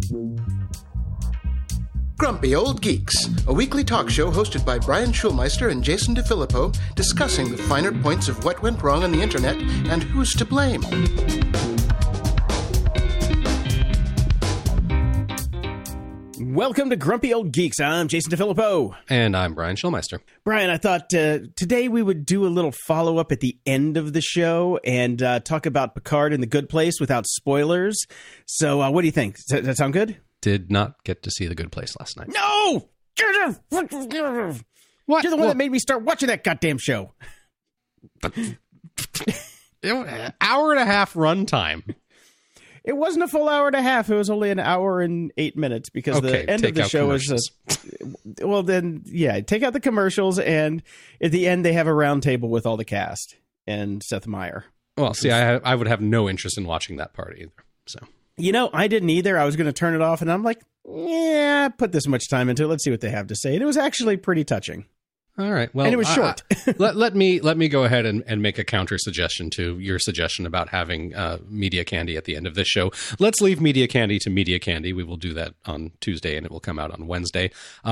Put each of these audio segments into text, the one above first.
Grumpy Old Geeks, a weekly talk show hosted by Brian Schulmeister and Jason DeFilippo, discussing the finer points of what went wrong on the internet and who's to blame. Welcome to Grumpy Old Geeks. I'm Jason DeFilippo. And I'm Brian Schulmeister. Brian, I thought today we would do a little follow-up at the end of the show and talk about Picard and the Good Place without spoilers. So what do you think? Does that sound good? Did not get to see The Good Place last night. No! What? You're the one that made me start watching that goddamn show. Hour and a half runtime. It wasn't a full hour and a half. It was only an hour and 8 minutes because the end of the show is well, then, yeah, take out the commercials. And at the end, they have a round table with all the cast and Seth Meyer. Well, see, I would have no interest in watching that part either. So, you know, I didn't either. I was going to turn it off and I'm like, yeah, put this much time into it. Let's see what they have to say. And it was actually pretty touching. All right. Well, and it was short. let me go ahead and make a counter suggestion to your suggestion about having media candy at the end of this show. Let's leave media candy to media candy. We will do that on Tuesday, and it will come out on Wednesday.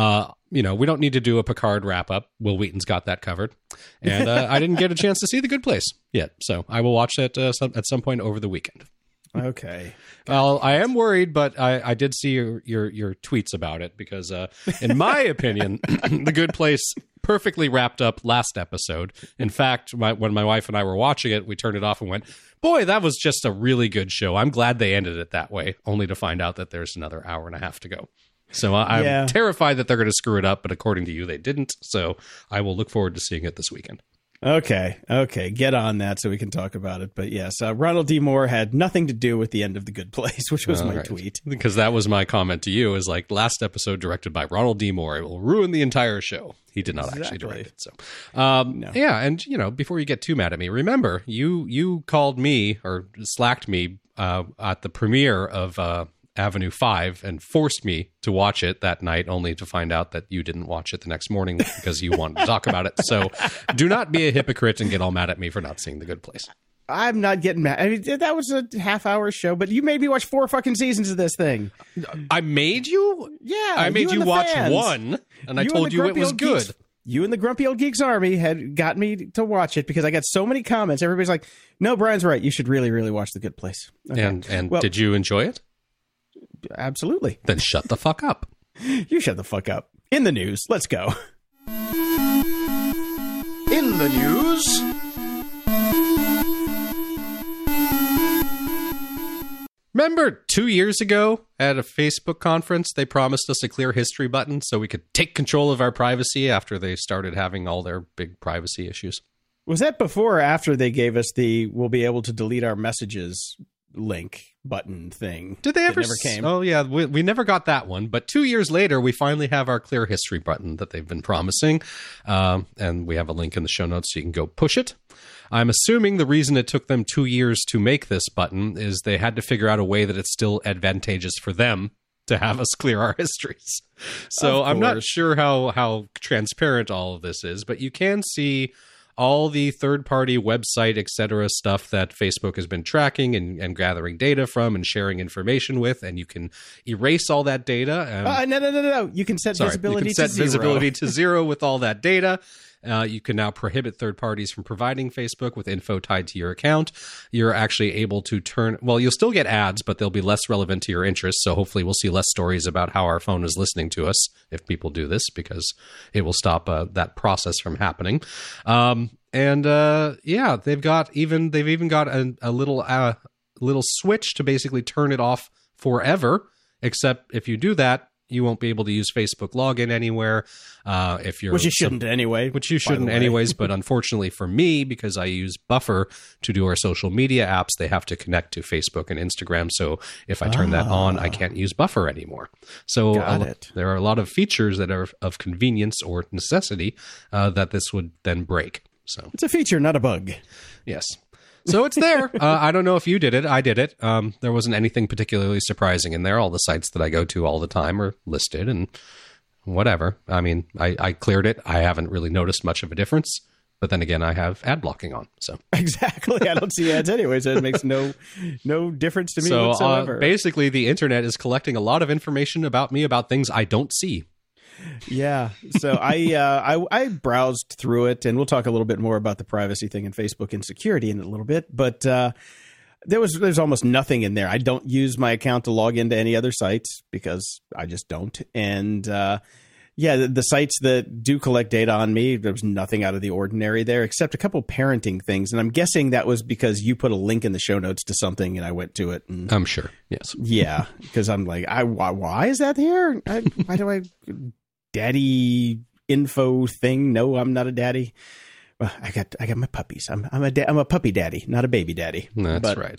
We don't need to do a Picard wrap up. Will Wheaton's got that covered, and I didn't get a chance to see The Good Place yet, so I will watch that at some point over the weekend. Okay. Well, I am worried, but I did see your tweets about it because, in my opinion, The Good Place perfectly wrapped up last episode. In fact, when my wife and I were watching it, we turned it off and went, boy, that was just a really good show. I'm glad they ended it that way, only to find out that there's another hour and a half to go. So I'm terrified that they're going to screw it up, but according to you, they didn't. So I will look forward to seeing it this weekend. Okay. Get on that so we can talk about it. But yes, Ronald D. Moore had nothing to do with the end of The Good Place, which was my tweet. Because that was my comment to you, is like, last episode directed by Ronald D. Moore. It will ruin the entire show. He did not actually direct it. So, no. Yeah. And, before you get too mad at me, remember, you called me or slacked me at the premiere of Avenue 5 and forced me to watch it that night, only to find out that you didn't watch it the next morning because you wanted to talk about it. So do not be a hypocrite and get all mad at me for not seeing The Good Place. I'm not getting mad. I mean, that was a half-hour show, but you made me watch 4 fucking seasons of this thing. I made you? Yeah. I made you watch one, and I told you it was good. You and the Grumpy Old Geeks Army had got me to watch it because I got so many comments. Everybody's like, no, Brian's right. You should really, really watch The Good Place. Okay. And did you enjoy it? Absolutely. Then shut the fuck up. You shut the fuck up. In the news. Let's go. In the news. Remember 2 years ago at a Facebook conference, they promised us a clear history button so we could take control of our privacy after they started having all their big privacy issues? Was that before or after they gave us the we'll be able to delete our messages link button thing? Did they ever? Never came. Oh yeah, we never got that one. But 2 years later, we finally have our clear history button that they've been promising, and we have a link in the show notes so you can go push it. I'm assuming the reason it took them 2 years to make this button is they had to figure out a way that it's still advantageous for them to have us clear our histories. So I'm not sure how transparent all of this is, but you can see all the third-party website, etc. stuff that Facebook has been tracking and gathering data from and sharing information with, and you can erase all that data. No. You can set visibility to 0. Visibility to 0 with all that data. You can now prohibit third parties from providing Facebook with info tied to your account. You're actually able to you'll still get ads, but they'll be less relevant to your interests. So hopefully we'll see less stories about how our phone is listening to us if people do this, because it will stop that process from happening. They've even got a little switch to basically turn it off forever. Except if you do that, you won't be able to use Facebook login anywhere. Which you shouldn't anyway. Which you shouldn't anyways. But unfortunately for me, because I use Buffer to do our social media apps, they have to connect to Facebook and Instagram. So if I turn that on, I can't use Buffer anymore. So there are a lot of features that are of convenience or necessity that this would then break. So it's a feature, not a bug. Yes. So it's there. I don't know if you did it. I did it. There wasn't anything particularly surprising in there. All the sites that I go to all the time are listed and whatever. I mean, I cleared it. I haven't really noticed much of a difference. But then again, I have ad blocking on. So exactly, I don't see ads anyway, so it makes no difference to me whatsoever. Basically, the internet is collecting a lot of information about me about things I don't see. Yeah, so I browsed through it, and we'll talk a little bit more about the privacy thing and Facebook insecurity in a little bit. But there's almost nothing in there. I don't use my account to log into any other sites because I just don't. And the sites that do collect data on me, there was nothing out of the ordinary there except a couple parenting things. And I'm guessing that was because you put a link in the show notes to something and I went to it. And, I'm sure. Yes. Yeah. Because I'm like, why is that here? Why do I daddy info thing? No, I'm not a daddy. Well, I got my puppies. I'm a puppy daddy, not a baby daddy. That's right.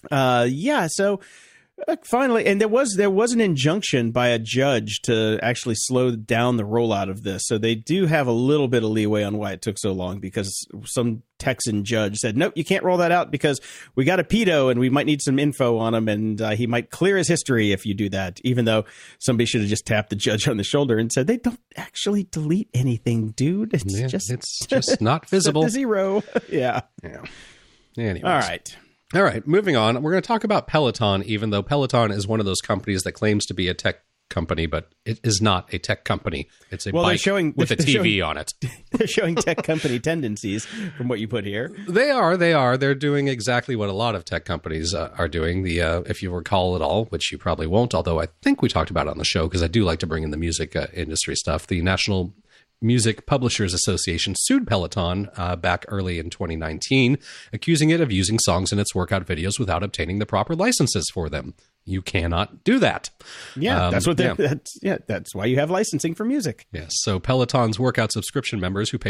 So finally, and there was an injunction by a judge to actually slow down the rollout of this. So they do have a little bit of leeway on why it took so long, because some Texan judge said, nope, you can't roll that out because we got a pedo and we might need some info on him, and he might clear his history if you do that, even though somebody should have just tapped the judge on the shoulder and said, they don't actually delete anything, dude. It's just not visible. Zero. Yeah. Anyways. All right, moving on. We're going to talk about Peloton, even though Peloton is one of those companies that claims to be a tech company, but it is not a tech company. It's a bike with a TV on it. They're showing tech company tendencies from what you put here. They are. They're doing exactly what a lot of tech companies are doing. If you recall at all, which you probably won't, although I think we talked about it on the show, because I do like to bring in the music industry stuff. The National Music Publishers Association sued Peloton back early in 2019, accusing it of using songs in its workout videos without obtaining the proper licenses for them. You cannot do that. Yeah, that's what. That's why you have licensing for music. Yes. So Peloton's workout subscription members who pay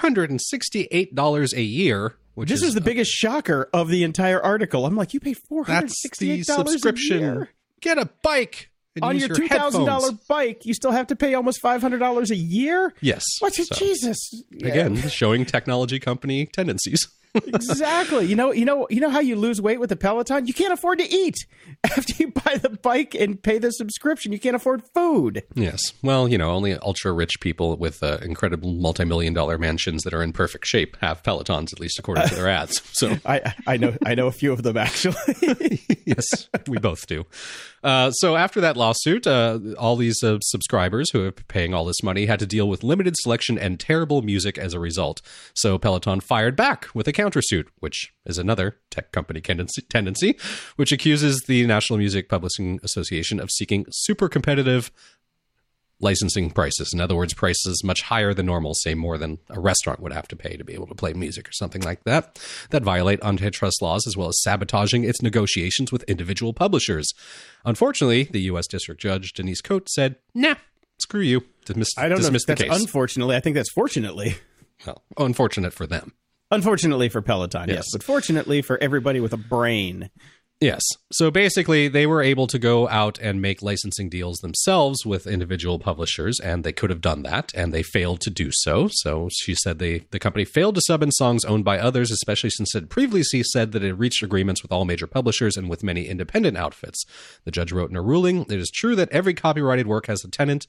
$468 a year. This is the biggest shocker of the entire article. I'm like, you pay $468 That's the subscription. A year? Get a bike. On your $2,000 bike, you still have to pay almost $500 a year? Yes. Jesus. Again, showing technology company tendencies. Exactly. You know how you lose weight with the Peloton? You can't afford to eat. After you buy the bike and pay the subscription, you can't afford food. Yes. Well, only ultra-rich people with incredible multi-million-dollar mansions that are in perfect shape have Pelotons, at least according to their ads. So I know a few of them, actually. Yes, we both do. So after that lawsuit, all these subscribers who are paying all this money had to deal with limited selection and terrible music as a result. So Peloton fired back with a countersuit, which is another tech company tendency, which accuses the National Music Publishing Association of seeking super competitive licensing prices. In other words, prices much higher than normal, say more than a restaurant would have to pay to be able to play music or something like that, that violate antitrust laws, as well as sabotaging its negotiations with individual publishers. Unfortunately, the U.S. District Judge Denise Cote said, nah, screw you. I don't know if that's unfortunately. I think that's fortunately. Well, unfortunate for them. Unfortunately for Peloton, yes. But fortunately for everybody with a brain. Yes. So basically, they were able to go out and make licensing deals themselves with individual publishers, and they could have done that, and they failed to do so. So she said the company failed to sub in songs owned by others, especially since it previously said that it reached agreements with all major publishers and with many independent outfits. The judge wrote in a ruling, it is true that every copyrighted work has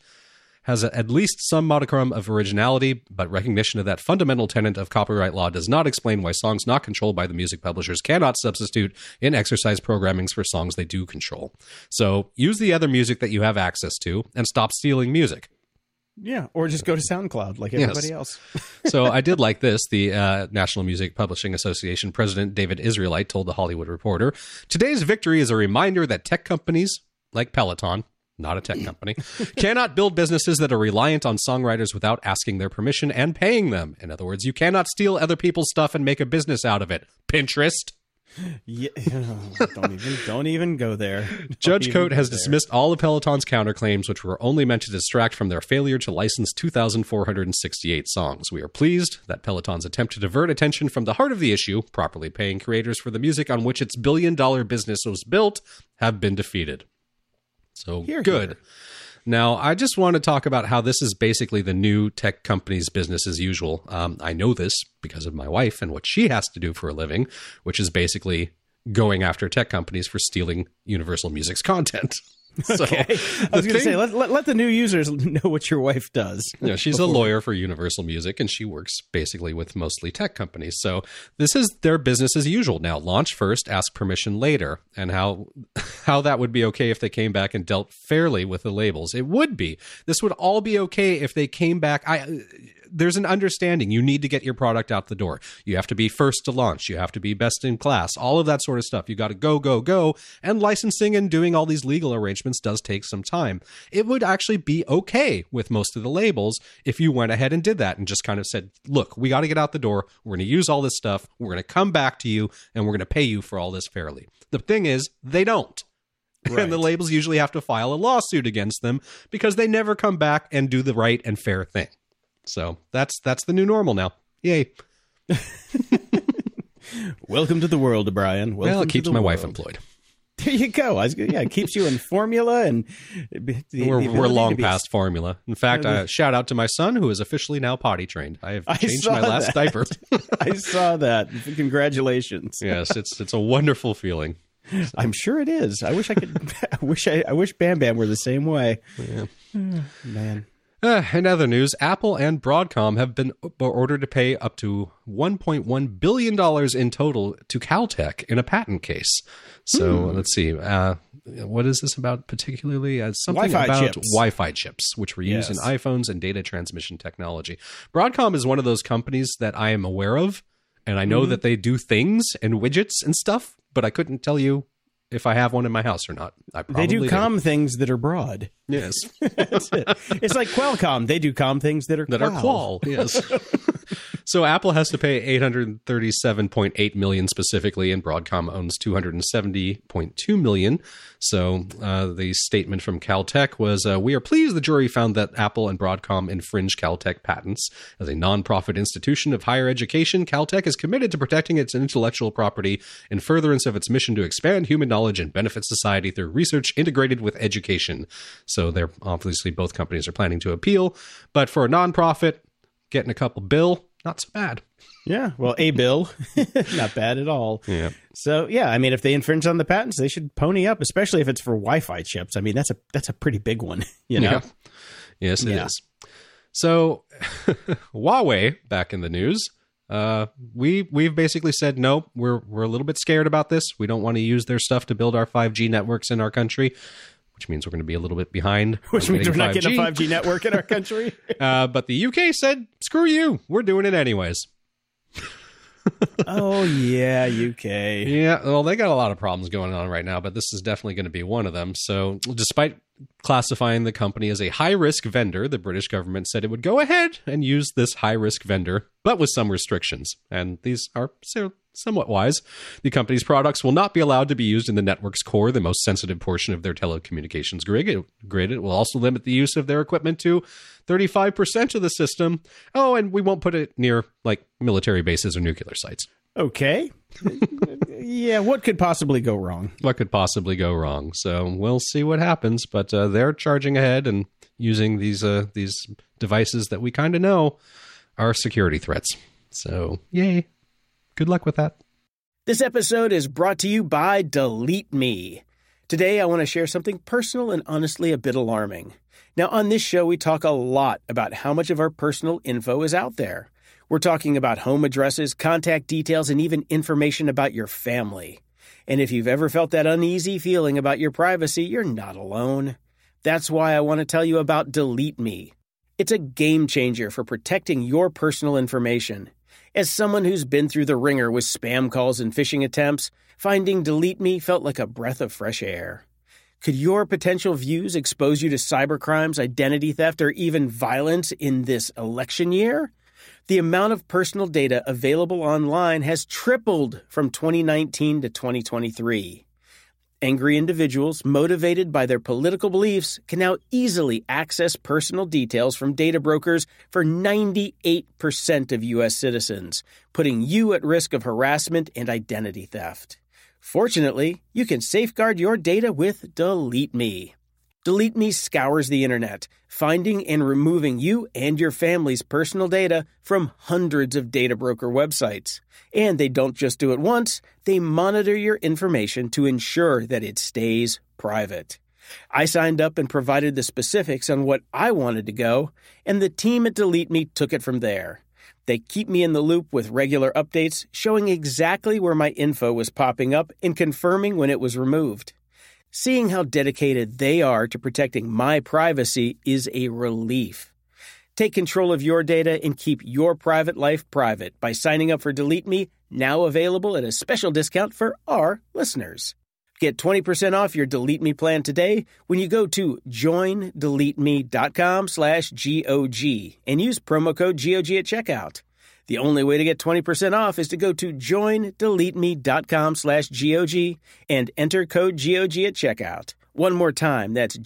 at least some modicum of originality, but recognition of that fundamental tenet of copyright law does not explain why songs not controlled by the music publishers cannot substitute in exercise programmings for songs they do control. So use the other music that you have access to and stop stealing music. Yeah, or just go to SoundCloud like everybody else. So I did like this. The National Music Publishing Association president, David Israelite, told The Hollywood Reporter, today's victory is a reminder that tech companies like Peloton, not a tech company, cannot build businesses that are reliant on songwriters without asking their permission and paying them. In other words, you cannot steal other people's stuff and make a business out of it. Pinterest. Yeah, don't even go there. Judge Cote has dismissed all of Peloton's counterclaims, which were only meant to distract from their failure to license 2,468 songs. We are pleased that Peloton's attempt to divert attention from the heart of the issue, properly paying creators for the music on which its billion-dollar business was built, have been defeated. So good. Now, I just want to talk about how this is basically the new tech company's business as usual. I know this because of my wife and what she has to do for a living, which is basically going after tech companies for stealing Universal Music's content. So, okay. I was going to say, let the new users know what your wife does. She's a lawyer for Universal Music, and she works basically with mostly tech companies. So this is their business as usual now. Launch first, ask permission later. And how that would be okay if they came back and dealt fairly with the labels. It would be. This would all be okay if they came back. There's an understanding. You need to get your product out the door. You have to be first to launch. You have to be best in class. All of that sort of stuff. You got to go. And licensing and doing all these legal arrangements does take some time. It would actually be okay with most of the labels if you went ahead and did that and just kind of said, look, we got to get out the door. We're going to use all this stuff. We're going to come back to you and we're going to pay you for all this fairly. The thing is, they don't. Right. And the labels usually have to file a lawsuit against them because they never come back and do the right and fair thing. So that's the new normal now. Yay. Welcome to the world, Brian. Well, it keeps my wife employed. There you go. It keeps you in formula. And we're long past formula. In fact, shout out to my son, who is officially now potty trained. I have changed my last diaper. I saw that. Congratulations. Yes, it's a wonderful feeling. So. I'm sure it is. I wish I could. I wish Bam Bam were the same way. Yeah. Man. In other news, Apple and Broadcom have been ordered to pay up to $1.1 billion in total to Caltech in a patent case. So let's see. What is this about particularly? Something about Wi-Fi chips, which were used in iPhones and data transmission technology. Broadcom is one of those companies that I am aware of, and I know that they do things and widgets and stuff, but I couldn't tell you if I have one in my house or not. They do comm things that are broad. Yes. That's it. It's like Qualcomm. They do comm things that are qual. Yes. So Apple has to pay $837.8 million specifically, and Broadcom owns $270.2 million. So the statement from Caltech was, we are pleased the jury found that Apple and Broadcom infringed Caltech patents. As a nonprofit institution of higher education, Caltech is committed to protecting its intellectual property in furtherance of its mission to expand human knowledge and benefit society through research integrated with education. So they're obviously, both companies are planning to appeal, but for a nonprofit, getting a couple bill, not so bad. Yeah, well, a bill, not bad at all. Yeah. So, yeah, I mean, if they infringe on the patents, they should pony up, especially if it's for Wi-Fi chips. I mean, that's a pretty big one, you know? Yeah. Yes, it is. So, Huawei, back in the news, we've basically said, no, we're a little bit scared about this. We don't want to use their stuff to build our 5G networks in our country, which means we're going to be a little bit behind. Which means we're not getting a 5G network in our country. But the UK said, screw you. We're doing it anyways. Oh, yeah, UK. Yeah, well, they got a lot of problems going on right now, but this is definitely going to be one of them. So despite classifying the company as a high-risk vendor, the British government said it would go ahead and use this high-risk vendor, but with some restrictions. And these are somewhat wise. The company's products will not be allowed to be used in the network's core, the most sensitive portion of their telecommunications grid. It will also limit the use of their equipment to 35% of the system. Oh, and we won't put it near like military bases or nuclear sites. Okay. Yeah, what could possibly go wrong? What could possibly go wrong? So we'll see what happens, but they're charging ahead and using these devices that we kind of know are security threats. So, yay. Good luck with that. This episode is brought to you by Delete Me. Today, I want to share something personal and honestly a bit alarming. Now, on this show, we talk a lot about how much of our personal info is out there. We're talking about home addresses, contact details, and even information about your family. And if you've ever felt that uneasy feeling about your privacy, you're not alone. That's why I want to tell you about Delete Me. It's a game changer for protecting your personal information. As someone who's been through the ringer with spam calls and phishing attempts, finding Delete Me felt like a breath of fresh air. Could your potential views expose you to cybercrimes, identity theft, or even violence in this election year? The amount of personal data available online has tripled from 2019 to 2023. Angry individuals, motivated by their political beliefs, can now easily access personal details from data brokers for 98% of U.S. citizens, putting you at risk of harassment and identity theft. Fortunately, you can safeguard your data with Delete Me. Delete Me scours the internet, finding and removing you and your family's personal data from hundreds of data broker websites. And they don't just do it once, they monitor your information to ensure that it stays private. I signed up and provided the specifics on what I wanted to go, and the team at Delete Me took it from there. They keep me in the loop with regular updates, showing exactly where my info was popping up and confirming when it was removed. Seeing how dedicated they are to protecting my privacy is a relief. Take control of your data and keep your private life private by signing up for Delete Me, now available at a special discount for our listeners. Get 20% off your Delete Me plan today when you go to joindeleteme.com/GOG and use promo code GOG at checkout. The only way to get 20% off is to go to joindeleteme.com/GOG and enter code GOG at checkout. One more time, that's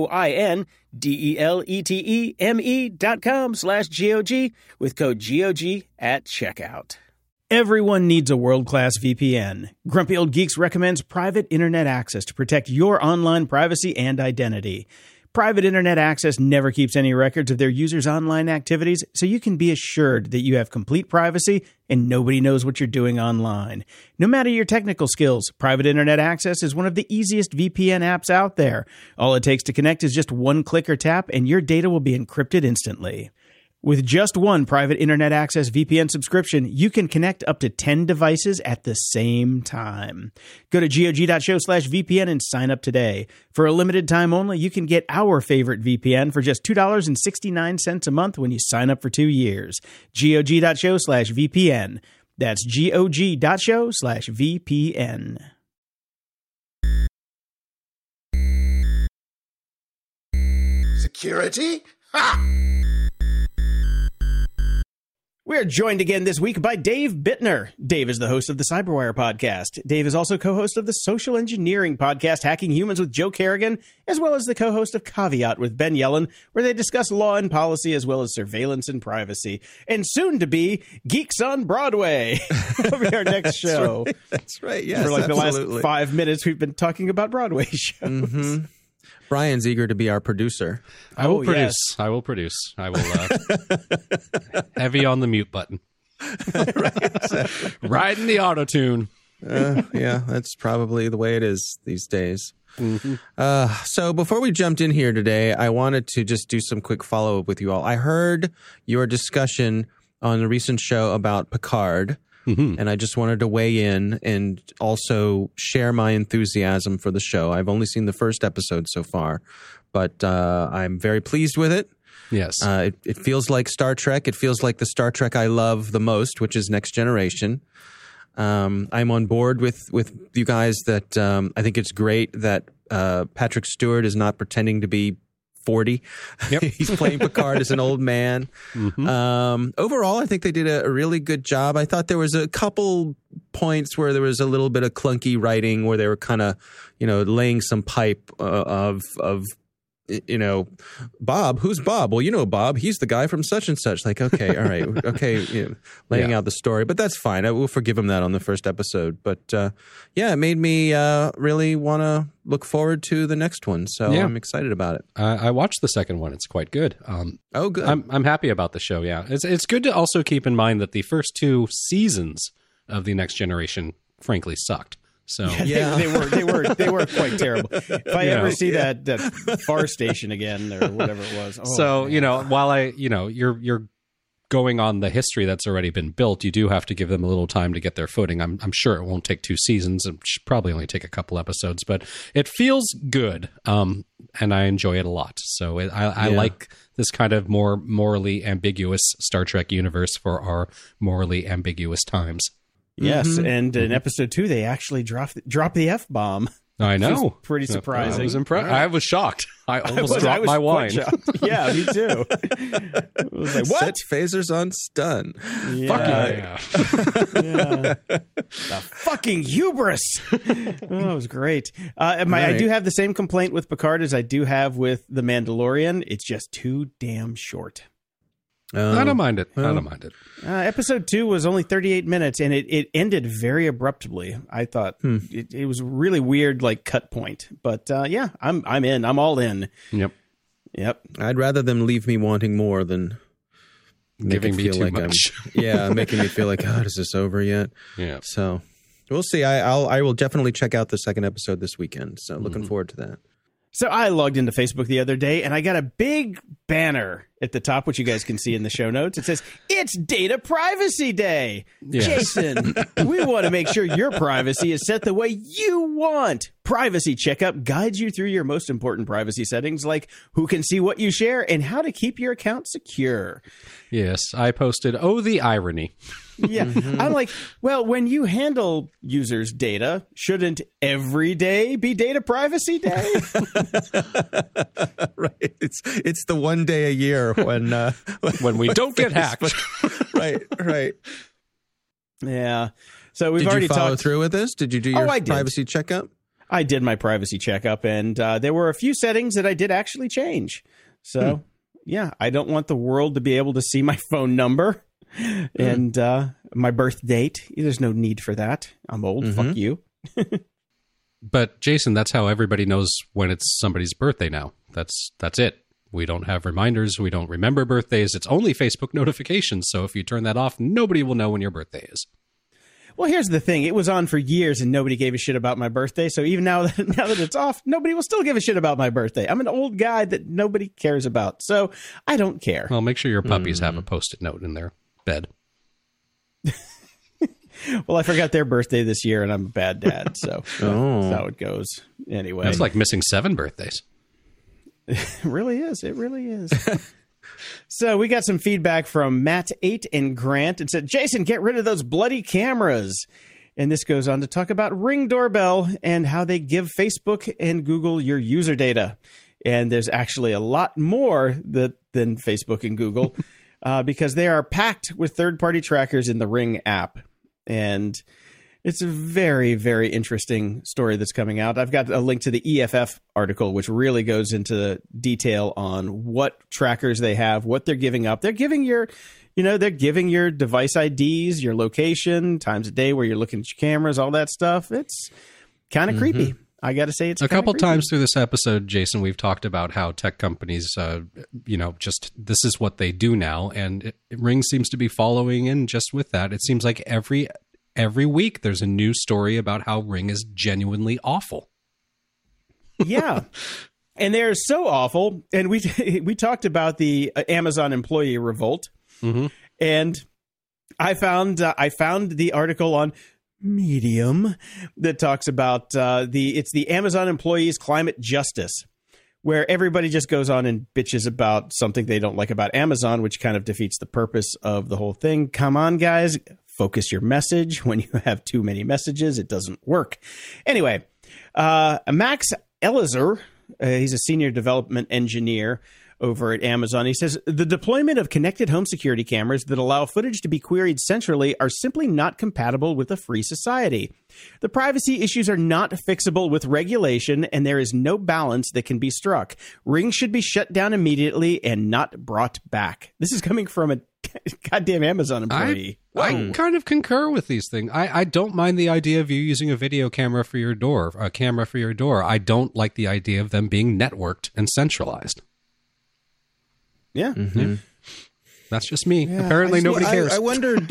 joindeleteme.com/GOG with code GOG at checkout. Everyone needs a world-class VPN. Grumpy Old Geeks recommends private internet access to protect your online privacy and identity. Private internet access never keeps any records of their users' online activities, so you can be assured that you have complete privacy and nobody knows what you're doing online. No matter your technical skills, private internet access is one of the easiest VPN apps out there. All it takes to connect is just one click or tap, and your data will be encrypted instantly. With just one private internet access VPN subscription, you can connect up to 10 devices at the same time. Go to GOG.show/VPN and sign up today. For a limited time only, you can get our favorite VPN for just $2.69 a month when you sign up for 2 years. GOG.show/VPN. That's GOG.show/VPN. Security? Ha! We are joined again this week by Dave Bittner. Dave is the host of the Cyberwire podcast. Dave is also co-host of the social engineering podcast Hacking Humans with Joe Kerrigan, as well as the co-host of Caveat with Ben Yellen, where they discuss law and policy as well as surveillance and privacy. And soon to be Geeks on Broadway will be our next show. That's right. Yes, for the last 5 minutes, we've been talking about Broadway shows. Mm-hmm. Brian's eager to be our producer. I will produce. I will heavy on the mute button. Riding the auto-tune. Yeah, that's probably the way it is these days. Mm-hmm. So before we jumped in here today, I wanted to just do some quick follow-up with you all. I heard your discussion on a recent show about Picard. Mm-hmm. And I just wanted to weigh in and also share my enthusiasm for the show. I've only seen the first episode so far, but I'm very pleased with it. Yes. It feels like Star Trek. It feels like the Star Trek I love the most, which is Next Generation. I'm on board with you guys that I think it's great that Patrick Stewart is not pretending to be 40. Yep. He's playing Picard as an old man. Mm-hmm. Overall, I think they did a really good job. I thought there was a couple points where there was a little bit of clunky writing where they were kind of, laying some pipe of Bob, who's Bob? Well, Bob, he's the guy from such and such. Like, okay, all right, okay, laying out the story, but that's fine. I will forgive him that on the first episode. But it made me really want to look forward to the next one. So I'm excited about it. I watched the second one; it's quite good. Good. I'm happy about the show. Yeah, it's good to also keep in mind that the first 2 seasons of the Next Generation, frankly, sucked. So they were quite terrible. If I ever see that Far Station again or whatever it was. While you're going on the history that's already been built, you do have to give them a little time to get their footing. I'm sure it won't take 2 seasons. It should probably only take a couple episodes, but it feels good. And I enjoy it a lot. So I like this kind of more morally ambiguous Star Trek universe for our morally ambiguous times. Yes, mm-hmm. And in episode 2, they actually drop the F-bomb. I know. Pretty surprising. I was impressed. I was shocked. I almost dropped my wine. Yeah, me too. I was like, what? Set phasers on stun. Yeah. Fucking yeah. The fucking hubris. It was great. I do have the same complaint with Picard as I do have with The Mandalorian. It's just too damn short. I don't mind it. Episode 2 was only 38 minutes, and it ended very abruptly. I thought it was a really weird, cut point. But I'm in. I'm all in. Yep. I'd rather them leave me wanting more than giving me too much. Making me feel like, God, is this over yet? Yeah. So we'll see. I will definitely check out the second episode this weekend. So looking forward to that. So I logged into Facebook the other day, and I got a big banner at the top, which you guys can see in the show notes. It says, "It's Data Privacy Day." Yes. Jason, we want to make sure your privacy is set the way you want. Privacy Checkup guides you through your most important privacy settings, like who can see what you share and how to keep your account secure. Yes, I posted, "Oh, the irony." Yeah. I'm like, well, when you handle users' data, shouldn't every day be Data Privacy Day? Right. It's the one day a year when we don't get hacked. Right. Yeah. So we've already already follow talked through with this. Did you do your privacy checkup? I did my privacy checkup, and there were a few settings that I did actually change. So, yeah, I don't want the world to be able to see my phone number and my birth date. There's no need for that. I'm old. Fuck you. But Jason, that's how everybody knows when it's somebody's birthday now. That's it. We don't have reminders. We don't remember birthdays. It's only Facebook notifications. So if you turn that off, nobody will know when your birthday is. Well, here's the thing. It was on for years and nobody gave a shit about my birthday. So even now that it's off, nobody will still give a shit about my birthday. I'm an old guy that nobody cares about. So I don't care. Well, make sure your puppies have a Post-it note in their bed. Well, I forgot their birthday this year and I'm a bad dad. So that's how it goes. Anyway. That's like missing 7 birthdays. It really is. It really is. So we got some feedback from Matt8 and Grant and said, "Jason, get rid of those bloody cameras." And this goes on to talk about Ring Doorbell and how they give Facebook and Google your user data. And there's actually a lot more than Facebook and Google because they are packed with third-party trackers in the Ring app. And it's a very, very interesting story that's coming out. I've got a link to the EFF article, which really goes into detail on what trackers they have, what they're giving up. They're giving your device IDs, your location, times a day where you're looking at your cameras, all that stuff. It's kind of creepy. I got to say, it's a couple times through this episode, Jason, we've talked about how tech companies, just this is what they do now. And Ring seems to be following in just with that. It seems like every week there's a new story about how Ring is genuinely awful. Yeah. And they're so awful. And we talked about the Amazon employee revolt. And I found the article on Medium that talks about the Amazon employees climate justice, where everybody just goes on and bitches about something they don't like about Amazon, which kind of defeats the purpose of the whole thing. Come on, guys. Focus your message. When you have too many messages, it doesn't work. Anyway, Max Elizer, he's a senior development engineer over at Amazon. He says, the deployment of connected home security cameras that allow footage to be queried centrally are simply not compatible with a free society. The privacy issues are not fixable with regulation, and there is no balance that can be struck. Ring should be shut down immediately and not brought back. This is coming from a goddamn Amazon employee. I kind of concur with these things. I don't mind the idea of you using a video camera for your door, a camera for your door. I don't like the idea of them being networked and centralized. Yeah. That's just me. Yeah, apparently nobody cares. I wondered,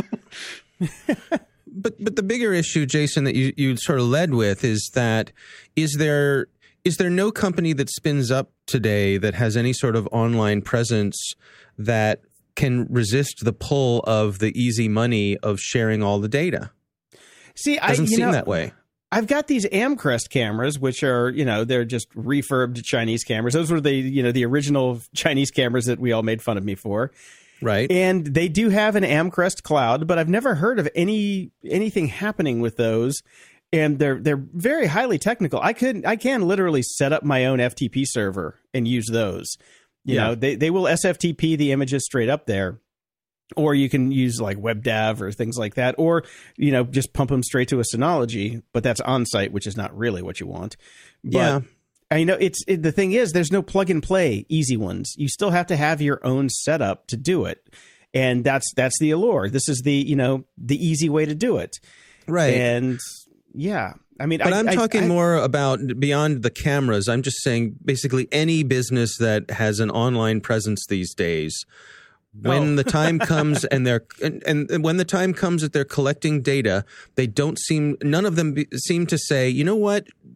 but the bigger issue, Jason, that you sort of led with is that is there no company that spins up today that has any sort of online presence that can resist the pull of the easy money of sharing all the data? See, doesn't seem that way. I've got these Amcrest cameras, which are, they're just refurbed Chinese cameras. Those were the original Chinese cameras that we all made fun of me for. Right. And they do have an Amcrest cloud, but I've never heard of anything happening with those. And they're very highly technical. I can literally set up my own FTP server and use those. You know, they will SFTP the images straight up there. Or you can use like WebDAV or things like that, or, just pump them straight to a Synology, but that's on site, which is not really what you want. But the thing is, there's no plug and play easy ones. You still have to have your own setup to do it. And that's the allure. This is the easy way to do it. Right. And yeah, but I'm talking more about beyond the cameras. I'm just saying basically any business that has an online presence these days. When the time comes and when the time comes that they're collecting data, none of them seem to say, you know what,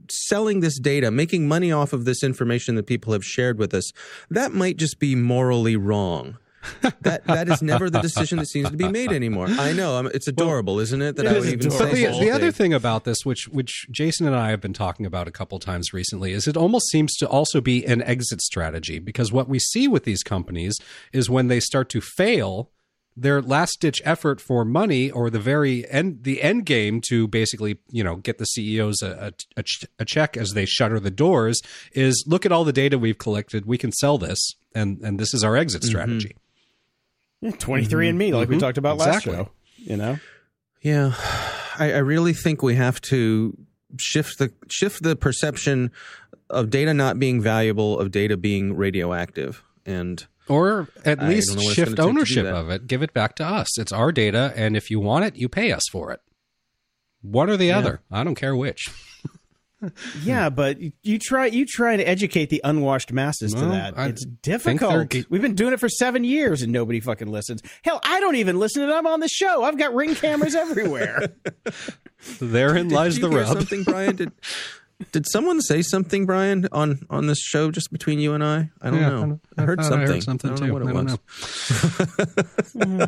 selling this data, making money off of this information that people have shared with us, that might just be morally wrong. That is never the decision that seems to be made anymore. I know. It's adorable, isn't it? That I would even say the other thing about this, which Jason and I have been talking about a couple times recently, is it almost seems to also be an exit strategy, because what we see with these companies is when they start to fail, their last-ditch effort for money, or the end game to basically, get the CEOs a check as they shutter the doors, is look at all the data we've collected. We can sell this, and this is our exit strategy. 23andMe, like we talked about last show. Yeah, I really think we have to shift the perception of data not being valuable, of data being radioactive, or at least shift ownership of it. Give it back to us. It's our data, and if you want it, you pay us for it. One or the other. I don't care which. Yeah, but you try to educate the unwashed masses to that. It's difficult. We've been doing it for 7 years and nobody fucking listens. Hell, I don't even listen to them on the show. I've got Ring cameras everywhere. Therein lies the rub. Something, Brian? Did someone say something, Brian, on this show just between you and I? I don't know. I heard something. I don't know what it was.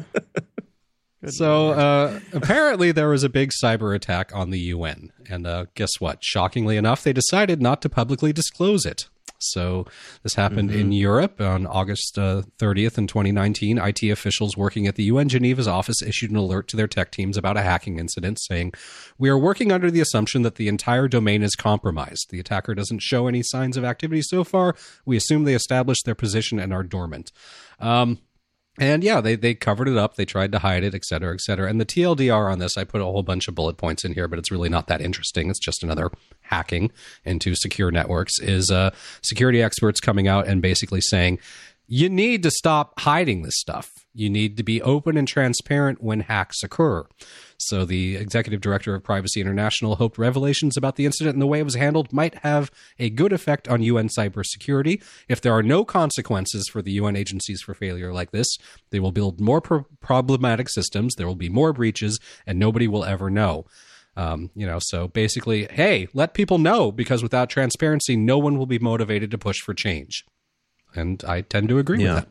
So apparently there was a big cyber attack on the UN. And guess what? Shockingly enough, they decided not to publicly disclose it. So this happened in Europe on August 30th in 2019. IT officials working at the UN Geneva's office issued an alert to their tech teams about a hacking incident, saying, "We are working under the assumption that the entire domain is compromised. The attacker doesn't show any signs of activity so far. We assume they established their position and are dormant." And yeah, they covered it up. They tried to hide it, et cetera, et cetera. And the TLDR on this, I put a whole bunch of bullet points in here, but it's really not that interesting. It's just another hacking into secure networks, is security experts coming out and basically saying, you need to stop hiding this stuff. You need to be open and transparent when hacks occur. So the executive director of Privacy International hoped revelations about the incident and the way it was handled might have a good effect on UN cybersecurity. If there are no consequences for the UN agencies for failure like this, they will build more problematic systems, there will be more breaches, and nobody will ever know. So basically, hey, let people know, because without transparency, no one will be motivated to push for change. And I tend to agree with that.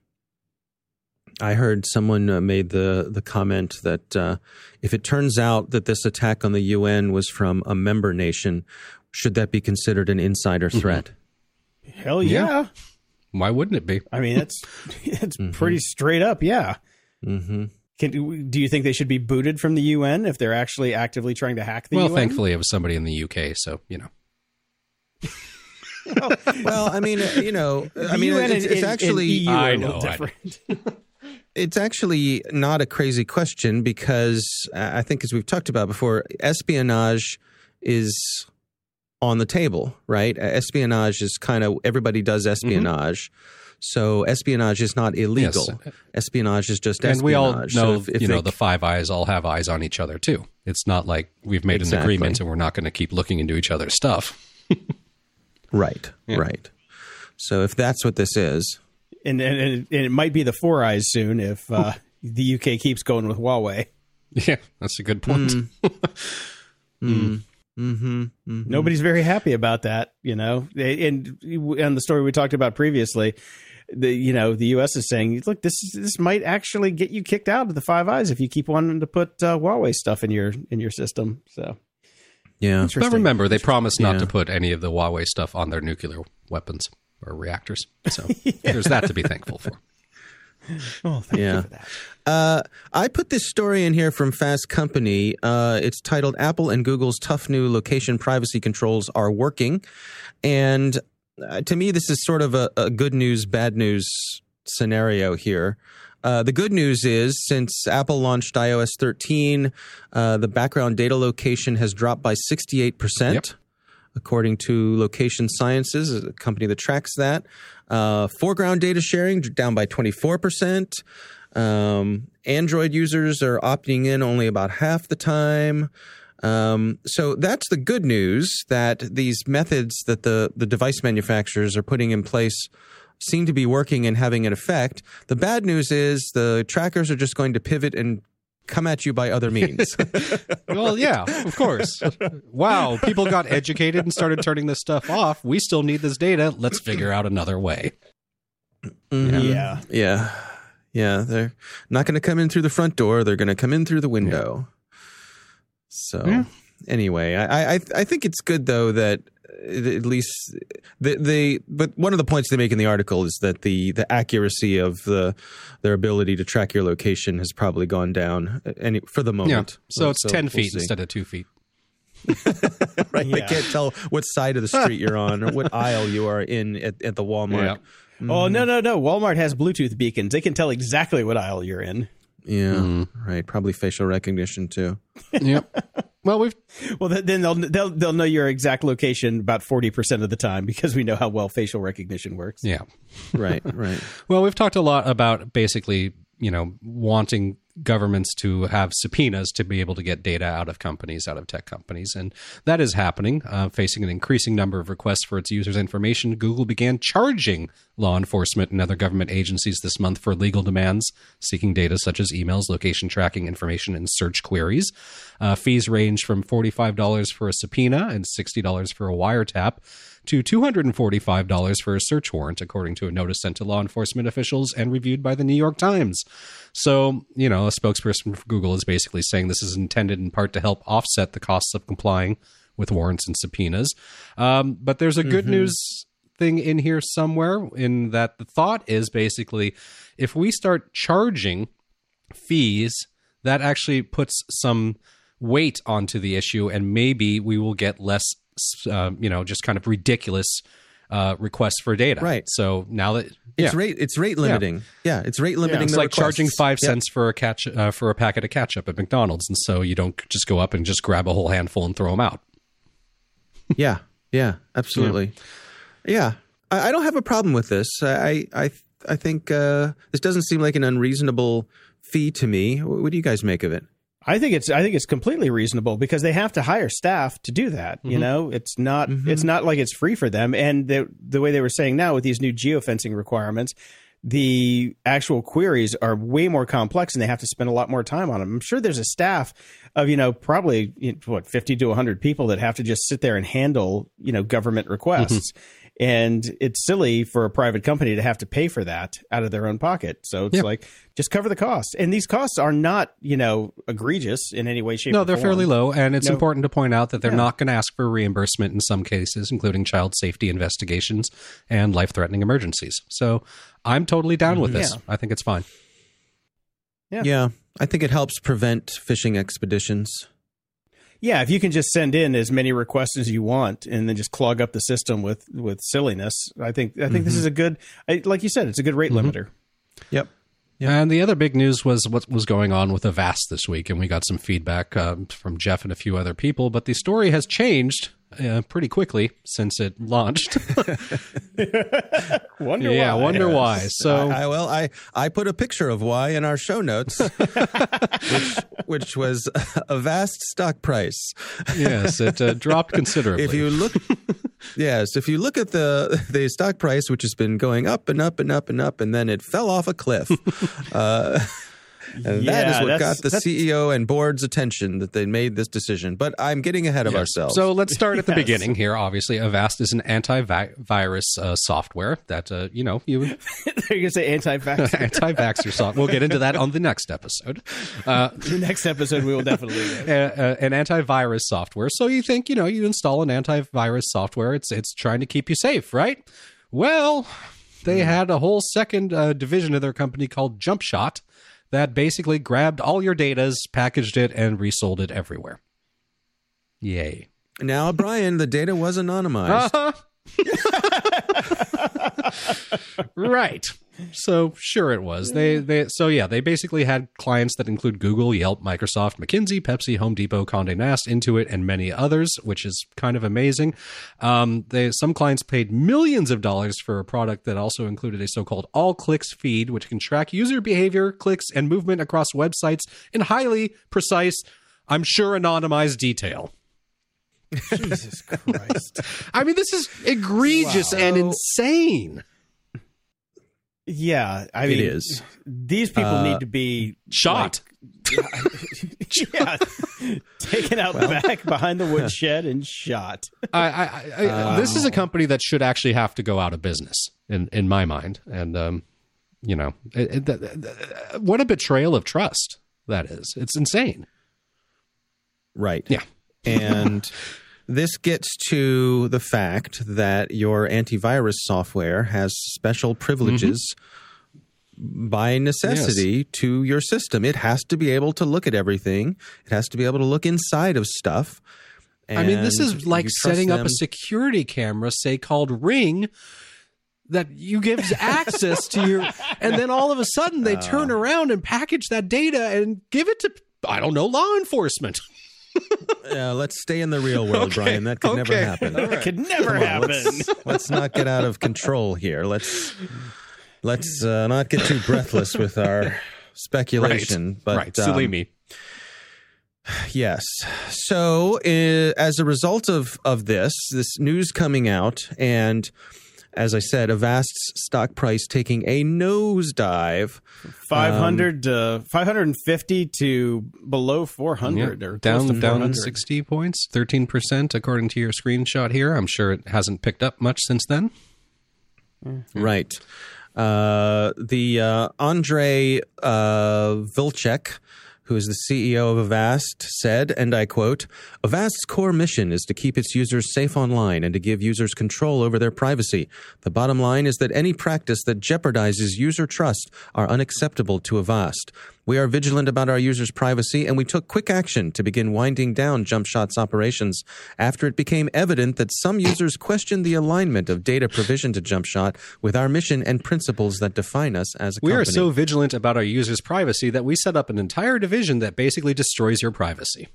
I heard someone made the comment that if it turns out that this attack on the UN was from a member nation, should that be considered an insider threat? Hell yeah. Why wouldn't it be? I mean, it's pretty straight up, yeah. Do you think they should be booted from the UN if they're actually actively trying to hack the UN? Well, thankfully it was somebody in the UK, so, Well, I mean, it's actually EU I know different. It's actually not a crazy question, because I think, as we've talked about before, espionage is on the table, right? Espionage is kind of, everybody does espionage. So espionage is not illegal. Yes. Espionage is just espionage. And we all know, the Five Eyes all have eyes on each other too. It's not like we've made an agreement and we're not going to keep looking into each other's stuff. Right. So if that's what this is. And it might be the Four Eyes soon if the UK keeps going with Huawei. Yeah, that's a good point. Nobody's very happy about that, And on the story we talked about previously, the U.S. is saying, look, this might actually get you kicked out of the Five Eyes if you keep wanting to put Huawei stuff in your system. So. Yeah, but remember, they promised not to put any of the Huawei stuff on their nuclear weapons or reactors. So there's that to be thankful for. Oh, thank you for that. I put this story in here from Fast Company. It's titled, "Apple and Google's Tough New Location Privacy Controls Are Working." And to me, this is sort of a good news, bad news scenario here. The good news is, since Apple launched iOS 13, the background data location has dropped by 68%, according to Location Sciences, a company that tracks that. Foreground data sharing down by 24%. Android users are opting in only about half the time. So that's the good news, that these methods that the device manufacturers are putting in place seem to be working and having an effect. The bad news is the trackers are just going to pivot and come at you by other means. Well, yeah, of course. Wow, people got educated and started turning this stuff off. We still need this data. Let's figure out another way. Mm-hmm. Yeah. They're not going to come in through the front door. They're going to come in through the window. So anyway, I think it's good, though, that at least but one of the points they make in the article is that the accuracy of their ability to track your location has probably gone down for the moment. Yeah. So it's 10 feet instead of 2 feet. Right. Yeah. They can't tell what side of the street you're on or what aisle you are in at the Walmart. Yeah. Oh, no. Walmart has Bluetooth beacons. They can tell exactly what aisle you're in. Yeah, right. Probably facial recognition too. Yep. Well, then they'll know your exact location about 40% of the time because we know how well facial recognition works. Yeah. Right. Well, we've talked a lot about basically, wanting governments to have subpoenas to be able to get data out of companies, out of tech companies. And that is happening. Facing an increasing number of requests for its users' information, Google began charging law enforcement and other government agencies this month for legal demands, seeking data such as emails, location tracking information, and search queries. Fees range from $45 for a subpoena and $60 for a wiretap to $245 for a search warrant, according to a notice sent to law enforcement officials and reviewed by the New York Times. So, a spokesperson for Google is basically saying this is intended in part to help offset the costs of complying with warrants and subpoenas. But there's a good news thing in here somewhere, in that the thought is basically if we start charging fees, that actually puts some weight onto the issue, and maybe we will get less just kind of ridiculous requests for data. Right. So now that it's rate limiting. Yeah, it's rate limiting. It's like charging 5 cents for a packet of ketchup at McDonald's, and so you don't just go up and just grab a whole handful and throw them out. Yeah, absolutely. Yeah, I don't have a problem with this. I think this doesn't seem like an unreasonable fee to me. What do you guys make of it? I think it's completely reasonable because they have to hire staff to do that. It's not like it's free for them. And the way they were saying now with these new geofencing requirements, the actual queries are way more complex and they have to spend a lot more time on them. I'm sure there's a staff of, probably 50 to 100 people that have to just sit there and handle, government requests. And it's silly for a private company to have to pay for that out of their own pocket. So it's like, just cover the costs. And these costs are not, egregious in any way, shape, or form. No, they're fairly low. And it's important to point out that they're not going to ask for reimbursement in some cases, including child safety investigations and life-threatening emergencies. So I'm totally down with this. I think it's fine. Yeah. I think it helps prevent phishing expeditions. Yeah, if you can just send in as many requests as you want and then just clog up the system with silliness, I think this is a good, like you said, it's a good rate limiter. Yep. And the other big news was what was going on with Avast this week, and we got some feedback from Jeff and a few other people, but the story has changed pretty quickly since it launched. Wonder why. So I put a picture of why in our show notes, which was a vast stock price. Yes, it dropped considerably. If you look at the stock price, which has been going up and up and up and up, and then it fell off a cliff. And that is what got the CEO and board's attention, that they made this decision. But I'm getting ahead of ourselves. So let's start at the beginning here. Obviously, Avast is an antivirus software that, you... You're going to say anti-vaxxer. Anti-vaxxer software. We'll get into that on the next episode. The next episode, we will definitely an antivirus software. So you think, you install an antivirus software. It's trying to keep you safe, right? Well, they had a whole second division of their company called JumpShot that basically grabbed all your data, packaged it, and resold it everywhere. Yay. Now, Brian, the data was anonymized. Right. So sure it was. They basically had clients that include Google, Yelp, Microsoft, McKinsey, Pepsi, Home Depot, Condé Nast, Intuit, and many others, which is kind of amazing. Some clients paid millions of dollars for a product that also included a so-called all-clicks feed, which can track user behavior, clicks, and movement across websites in highly precise, I'm sure anonymized detail. Jesus Christ. I mean, this is egregious and insane. Yeah, I mean, it is. These people need to be shot. Yeah, taken out back behind the woodshed and shot. This is a company that should actually have to go out of business, in my mind. And, what a betrayal of trust that is. It's insane. Right. Yeah. And this gets to the fact that your antivirus software has special privileges by necessity to your system. It has to be able to look at everything. It has to be able to look inside of stuff. I mean, this is like setting up a security camera, say, called Ring, that you gives access to your, and then all of a sudden they turn around and package that data and give it to, I don't know, law enforcement. Let's stay in the real world, Brian. That could never happen. That could never happen. Let's not get out of control here. Let's not get too breathless with our speculation. But silly me. Yes. So as a result of this news coming out, and as I said, Avast's stock price taking a nosedive, 550 to below 400, or down 60 points, 13%, according to your screenshot here. I'm sure it hasn't picked up much since then. Right. The Andrei Vilcek, who is the CEO of Avast, said, and I quote, "Avast's core mission is to keep its users safe online and to give users control over their privacy. The bottom line is that any practice that jeopardizes user trust are unacceptable to Avast. We are vigilant about our users' privacy, and we took quick action to begin winding down JumpShot's operations after it became evident that some users questioned the alignment of data provision to JumpShot with our mission and principles that define us as a company. We are so vigilant about our users' privacy that we set up an entire division that basically destroys your privacy."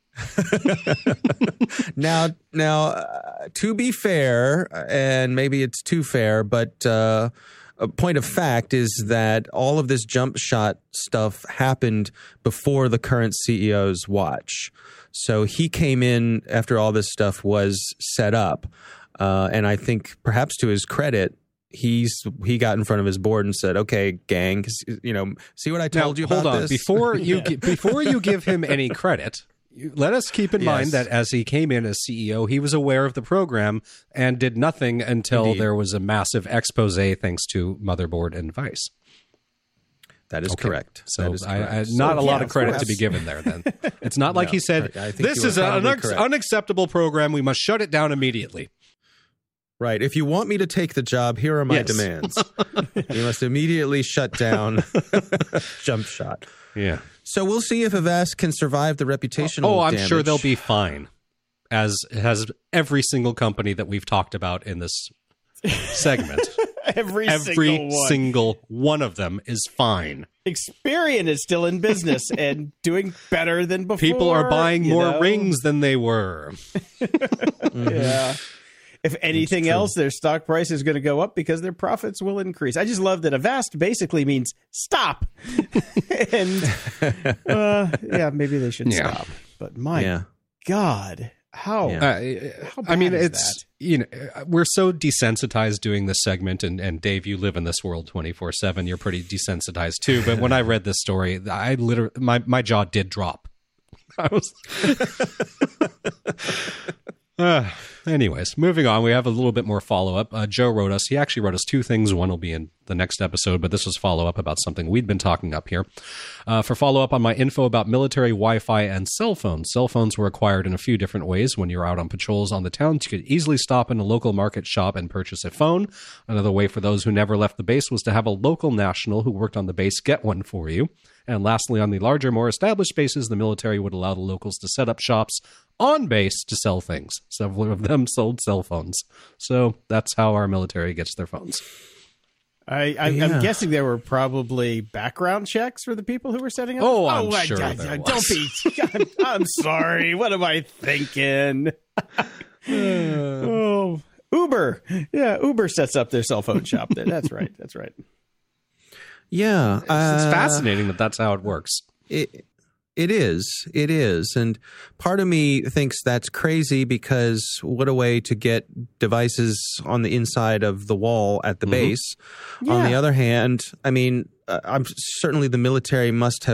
Now, to be fair, and maybe it's too fair, but a point of fact is that all of this JumpShot stuff happened before the current CEO's watch. So he came in after all this stuff was set up. And I think perhaps to his credit, he got in front of his board and said, "Okay, gang, see what I told you about this?" Hold on. Before you give him any credit, let us keep in mind that as he came in as CEO, he was aware of the program and did nothing until there was a massive expose thanks to Motherboard and Vice. That is correct. So not a lot of credit to be given there then. It's not like he said, "This is an unacceptable program. We must shut it down immediately." Right. If you want me to take the job, here are my demands. You must immediately shut down JumpShot. Yeah. So we'll see if Avast can survive the reputational I'm damage. sure they'll be fine, as has every single company that we've talked about in this segment. Every single one of them is fine. Experian is still in business and doing better than before. People are buying more rings than they were. Yeah. If anything else, their stock price is going to go up because their profits will increase. I just love that Avast basically means stop. And maybe they should stop. But my God, how I mean, it's that? We're so desensitized doing this segment, and Dave, you live in this world 24/7. You're pretty desensitized too. But when I read this story, I literally my jaw did drop. I was. Anyways, moving on, we have a little bit more follow-up. Joe wrote us. He actually wrote us two things. One will be in the next episode, but this was follow-up about something we'd been talking up here. For follow-up on my info about military Wi-Fi and cell phones. Cell phones were acquired in a few different ways. When you're out on patrols on the towns, you could easily stop in a local market shop and purchase a phone. Another way for those who never left the base was to have a local national who worked on the base get one for you. And lastly, on the larger, more established bases, the military would allow the locals to set up shops on base to sell things. Several of them sold cell phones. So that's how our military gets their phones. I'm guessing there were probably background checks for the people who were setting up. I'm sure there was. Don't be. I'm sorry. What am I thinking? Uber. Yeah, Uber sets up their cell phone shop there. That's right. Yeah. It's fascinating that that's how it works. It is. And part of me thinks that's crazy because what a way to get devices on the inside of the wall at the base. Yeah. On the other hand, I mean, I'm certainly the military must have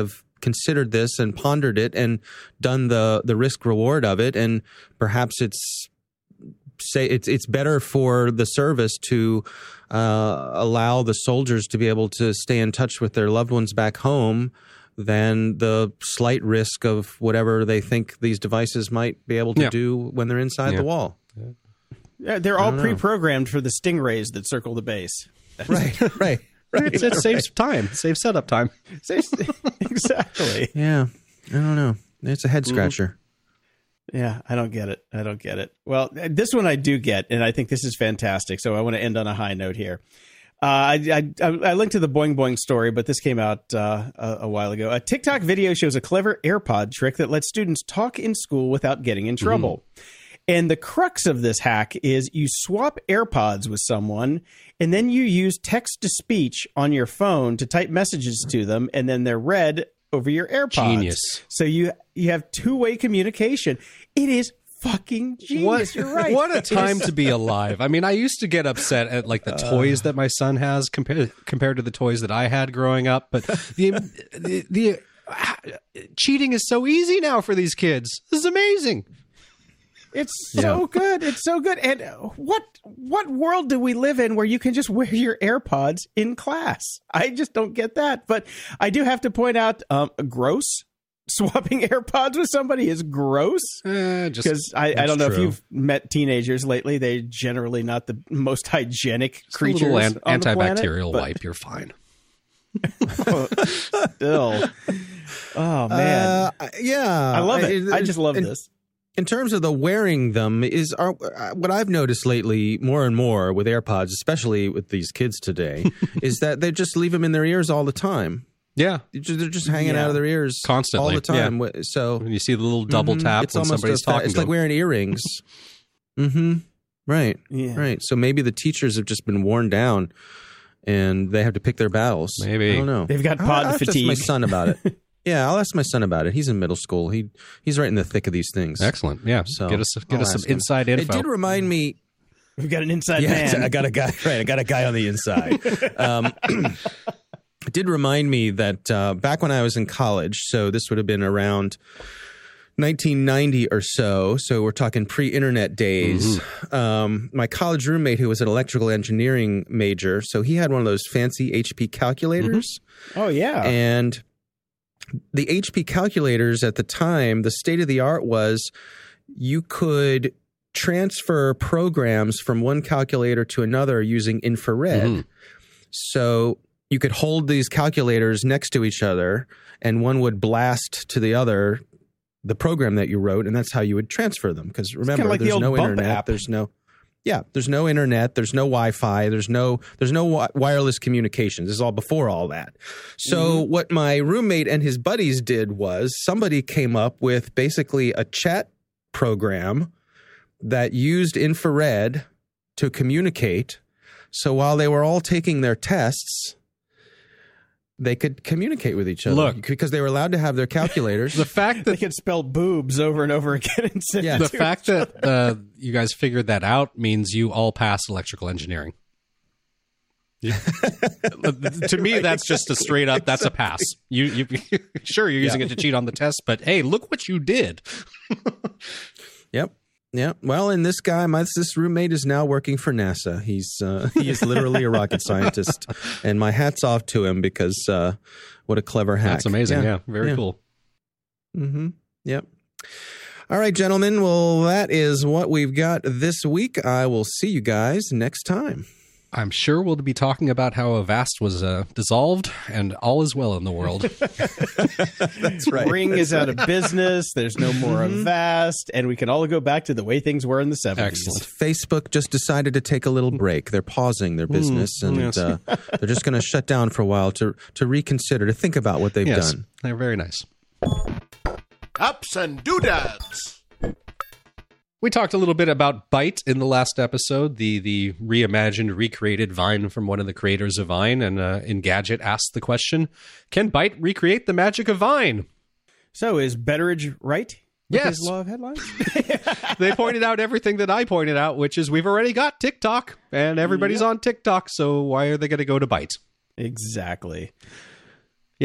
considered this and pondered it and done the risk reward of it, and perhaps it's better for the service to allow the soldiers to be able to stay in touch with their loved ones back home than the slight risk of whatever they think these devices might be able to do when they're inside the wall. Yeah, they're all pre-programmed for the stingrays that circle the base. Right. It saves time. Saves setup time. Exactly. Yeah. I don't know. It's a head scratcher. Yeah, I don't get it. Well, this one I do get, and I think this is fantastic. So I want to end on a high note here. I linked to the Boing Boing story, but this came out a while ago. A TikTok video shows a clever AirPod trick that lets students talk in school without getting in trouble. And the crux of this hack is you swap AirPods with someone, and then you use text-to-speech on your phone to type messages to them, and then they're read over your AirPods. Genius. So you have two-way communication. It is fucking genius. You're right. What a time to be alive. I mean, I used to get upset at like the toys that my son has compared to the toys that I had growing up, but the cheating is so easy now for these kids. This is amazing. It's so good. It's so good. And what world do we live in where you can just wear your AirPods in class? I just don't get that. But I do have to point out, gross. Swapping AirPods with somebody is gross. Because I don't know if you've met teenagers lately. They're generally not the most hygienic creatures. A little on the planet, antibacterial wipe. You're fine. Still. Oh, man. I love it. I just love this. In terms of the wearing them, what I've noticed lately more and more with AirPods, especially with these kids today, is that they just leave them in their ears all the time. Yeah. They're just hanging out of their ears constantly all the time. Yeah. So when you see the little double tap when somebody's talking, it's like wearing earrings. Right. Yeah. Right. So maybe the teachers have just been worn down and they have to pick their battles. Maybe. I don't know. They've got pod fatigue. I'll ask my son about it. Yeah, I'll ask my son about it. He's in middle school. He's right in the thick of these things. Excellent. Yeah. So get us some inside info. It did remind me. We've got an inside man. I got a guy. Right. I got a guy on the inside. It did remind me that back when I was in college, so this would have been around 1990 or so. So we're talking pre-internet days. My college roommate, who was an electrical engineering major, so he had one of those fancy HP calculators. Oh, yeah. And the HP calculators at the time, the state of the art was you could transfer programs from one calculator to another using infrared. So you could hold these calculators next to each other and one would blast to the other the program that you wrote, and that's how you would transfer them. Because remember, like there's no internet. App. There's no internet. There's no Wi-Fi. There's no wireless communications. This is all before all that. So what my roommate and his buddies did was somebody came up with basically a chat program that used infrared to communicate. So while they were all taking their tests, they could communicate with each other. Look, because they were allowed to have their calculators. The fact that they could spell boobs over and over again and send the fact that you guys figured that out means you all passed electrical engineering. To me, that's just a straight up. That's a pass. You sure you're using it to cheat on the test, but hey, look what you did. Yep. Yeah. Well, and this guy, this roommate is now working for NASA. He is literally a rocket scientist, and my hat's off to him because what a clever hack. That's amazing. Yeah. Very cool. Yep. All right, gentlemen. Well, that is what we've got this week. I will see you guys next time. I'm sure we'll be talking about how Avast was dissolved and all is well in the world. That's right. Ring is out of business. There's no more Avast. And we can all go back to the way things were in the 70s. Excellent. Facebook just decided to take a little break. They're pausing their business and they're just going to shut down for a while to reconsider, to think about what they've done. They're very nice. Ups and doodads. We talked a little bit about Byte in the last episode, the reimagined, recreated Vine from one of the creators of Vine. And Engadget asked the question, can Byte recreate the magic of Vine? So is Betteridge right? Yes. His law of headlines? They pointed out everything that I pointed out, which is we've already got TikTok and everybody's on TikTok. So why are they going to go to Byte? Exactly. Yeah.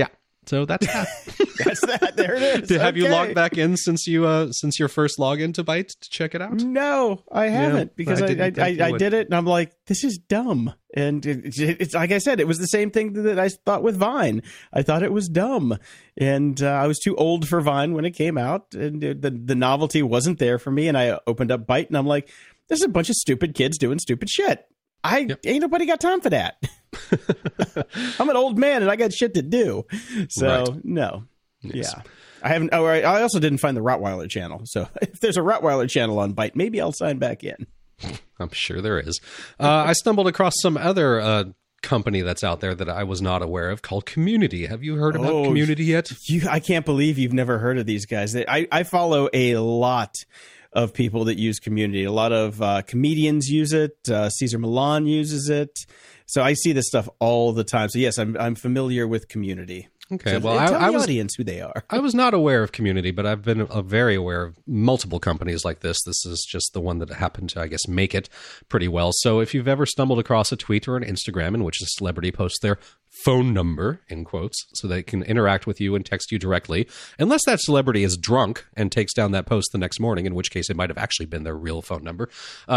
So that's that. That's that. There it is. Have you logged back in since your first login to Byte to check it out? No, I haven't, because I did it and I'm like, this is dumb. And it's like I said, it was the same thing that I thought with Vine. I thought it was dumb, and I was too old for Vine when it came out, and the novelty wasn't there for me. And I opened up Byte and I'm like, this is a bunch of stupid kids doing stupid shit. Ain't nobody got time for that. I'm an old man and I got shit to do. So no. Yes. Yeah. I haven't. Oh, right. I also didn't find the Rottweiler channel. So if there's a Rottweiler channel on Byte, maybe I'll sign back in. I'm sure there is. I stumbled across some other company that's out there that I was not aware of called Community. Have you heard about Community yet? I can't believe you've never heard of these guys. I follow a lot of people that use Community. A lot of comedians use it. Cesar Millan uses it. So I see this stuff all the time. So yes, I'm familiar with Community. Okay, so well, tell the audience who they are. I was not aware of Community, but I've been very aware of multiple companies like this. This is just the one that happened to, I guess, make it pretty well. So if you've ever stumbled across a tweet or an Instagram in which a celebrity posts their phone number, in quotes, so they can interact with you and text you directly, unless that celebrity is drunk and takes down that post the next morning, in which case it might have actually been their real phone number,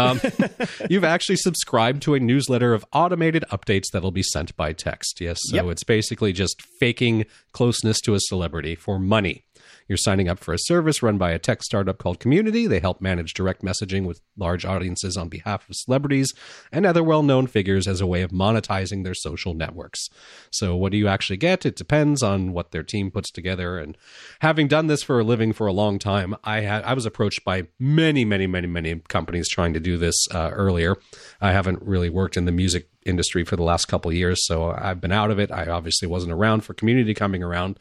you've actually subscribed to a newsletter of automated updates that'll be sent by text. Yes, so It's basically just faking closeness to a celebrity for money. You're signing up for a service run by a tech startup called Community. They help manage direct messaging with large audiences on behalf of celebrities and other well-known figures as a way of monetizing their social networks. So what do you actually get? It depends on what their team puts together. And having done this for a living for a long time, I was approached by many companies trying to do this earlier. I haven't really worked in the music industry for the last couple of years, so I've been out of it. I obviously wasn't around for Community coming around.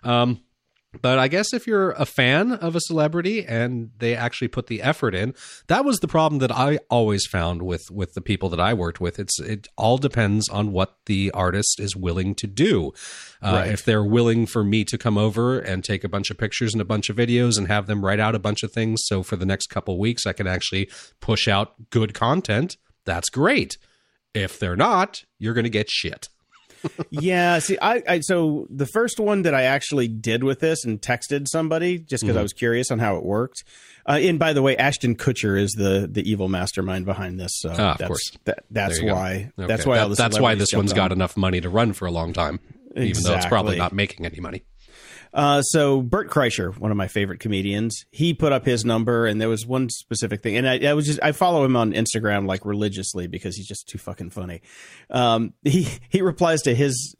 But I guess if you're a fan of a celebrity and they actually put the effort in, that was the problem that I always found with the people that I worked with. It all depends on what the artist is willing to do. If they're willing for me to come over and take a bunch of pictures and a bunch of videos and have them write out a bunch of things, so for the next couple of weeks I can actually push out good content, that's great. If they're not, you're going to get shit. Yeah, see, so the first one that I actually did with this and texted somebody just because I was curious on how it worked. And by the way, Ashton Kutcher is the evil mastermind behind this. So of course, that's why. Okay. That's why all that's why this one's got enough money to run for a long time, even though it's probably not making any money. So Bert Kreischer, one of my favorite comedians, he put up his number, and there was one specific thing, and I follow him on Instagram like religiously because he's just too fucking funny. He replies to his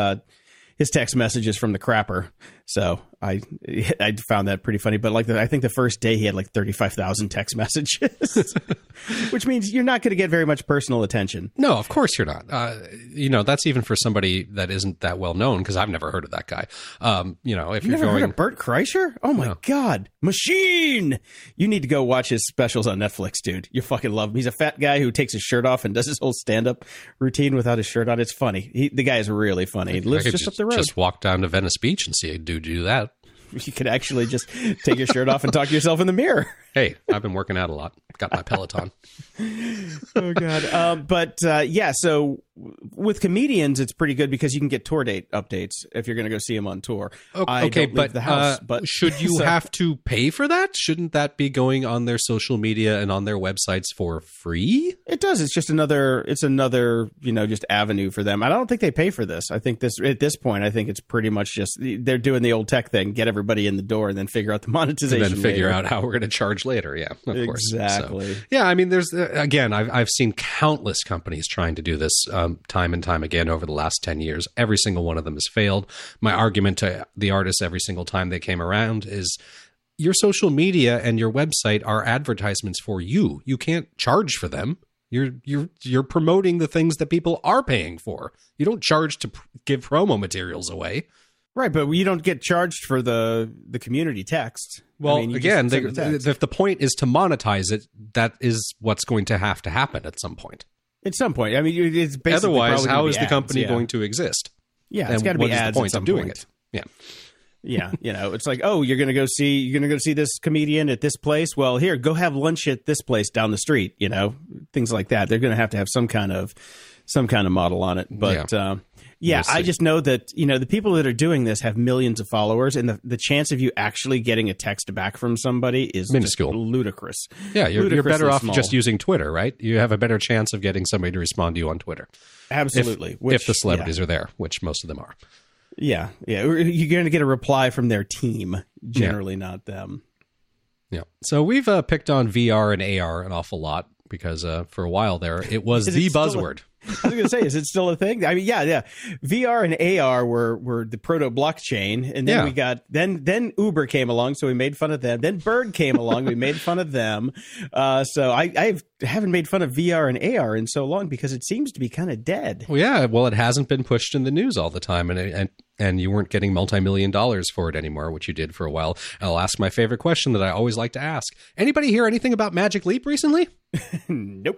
text messages from the crapper. So I found that pretty funny. But I think the first day he had like 35,000 text messages, which means you're not going to get very much personal attention. No, of course you're not. That's even for somebody that isn't that well known, because I've never heard of that guy. If you're never heard of Bert Kreischer? Oh my God, machine! You need to go watch his specials on Netflix, dude. You fucking love him. He's a fat guy who takes his shirt off and does his whole stand-up routine without his shirt on. It's funny. The guy is really funny. He lives just up the road. Just walk down to Venice Beach and see a dude do that. You could actually just take your shirt off and talk to yourself in the mirror. Hey, I've been working out a lot. Got my Peloton. Oh, God. So with comedians, it's pretty good because you can get tour date updates if you're going to go see them on tour. Okay, but should you have to pay for that? Shouldn't that be going on their social media and on their websites for free? It does. It's just another, just avenue for them. I don't think they pay for this. I think at this point, I think it's pretty much just they're doing the old tech thing, get everybody in the door and then figure out the monetization. And then figure out how we're going to charge later. Yeah, of course. Exactly. So, yeah, I mean, there's again, I've seen countless companies trying to do this time and time again over the last 10 years. Every single one of them has failed. My argument to the artists every single time they came around is your social media and your website are advertisements for you. You can't charge for them. You're promoting the things that people are paying for. You don't charge to give promo materials away. Right, but you don't get charged for the community text. Well, again, if the point is to monetize it, that is what's going to have to happen at some point. At some point. I mean, it's basically otherwise, how is the company going to exist? Yeah, it's got to be ads at some point. Yeah. Yeah, it's like, oh, you're gonna go see this comedian at this place. Well, here, go have lunch at this place down the street. Things like that. They're gonna have some kind of some kind of model on it. But I just know that, the people that are doing this have millions of followers, and the chance of you actually getting a text back from somebody is minuscule, ludicrous. Yeah, you're better off just using Twitter, right? You have a better chance of getting somebody to respond to you on Twitter. Absolutely. If the celebrities are there, which most of them are. Yeah. You're going to get a reply from their team, generally not them. Yeah. So we've picked on VR and AR an awful lot because for a while there, it was the buzzword. I was going to say, is it still a thing? I mean, yeah. VR and AR were the proto blockchain, and then we got then Uber came along, so we made fun of them. Then Bird came along, we made fun of them. So I haven't made fun of VR and AR in so long because it seems to be kind of dead. Well, yeah. Well, it hasn't been pushed in the news all the time, and you weren't getting multi-million dollars for it anymore, which you did for a while. And I'll ask my favorite question that I always like to ask: anybody hear anything about Magic Leap recently? Nope.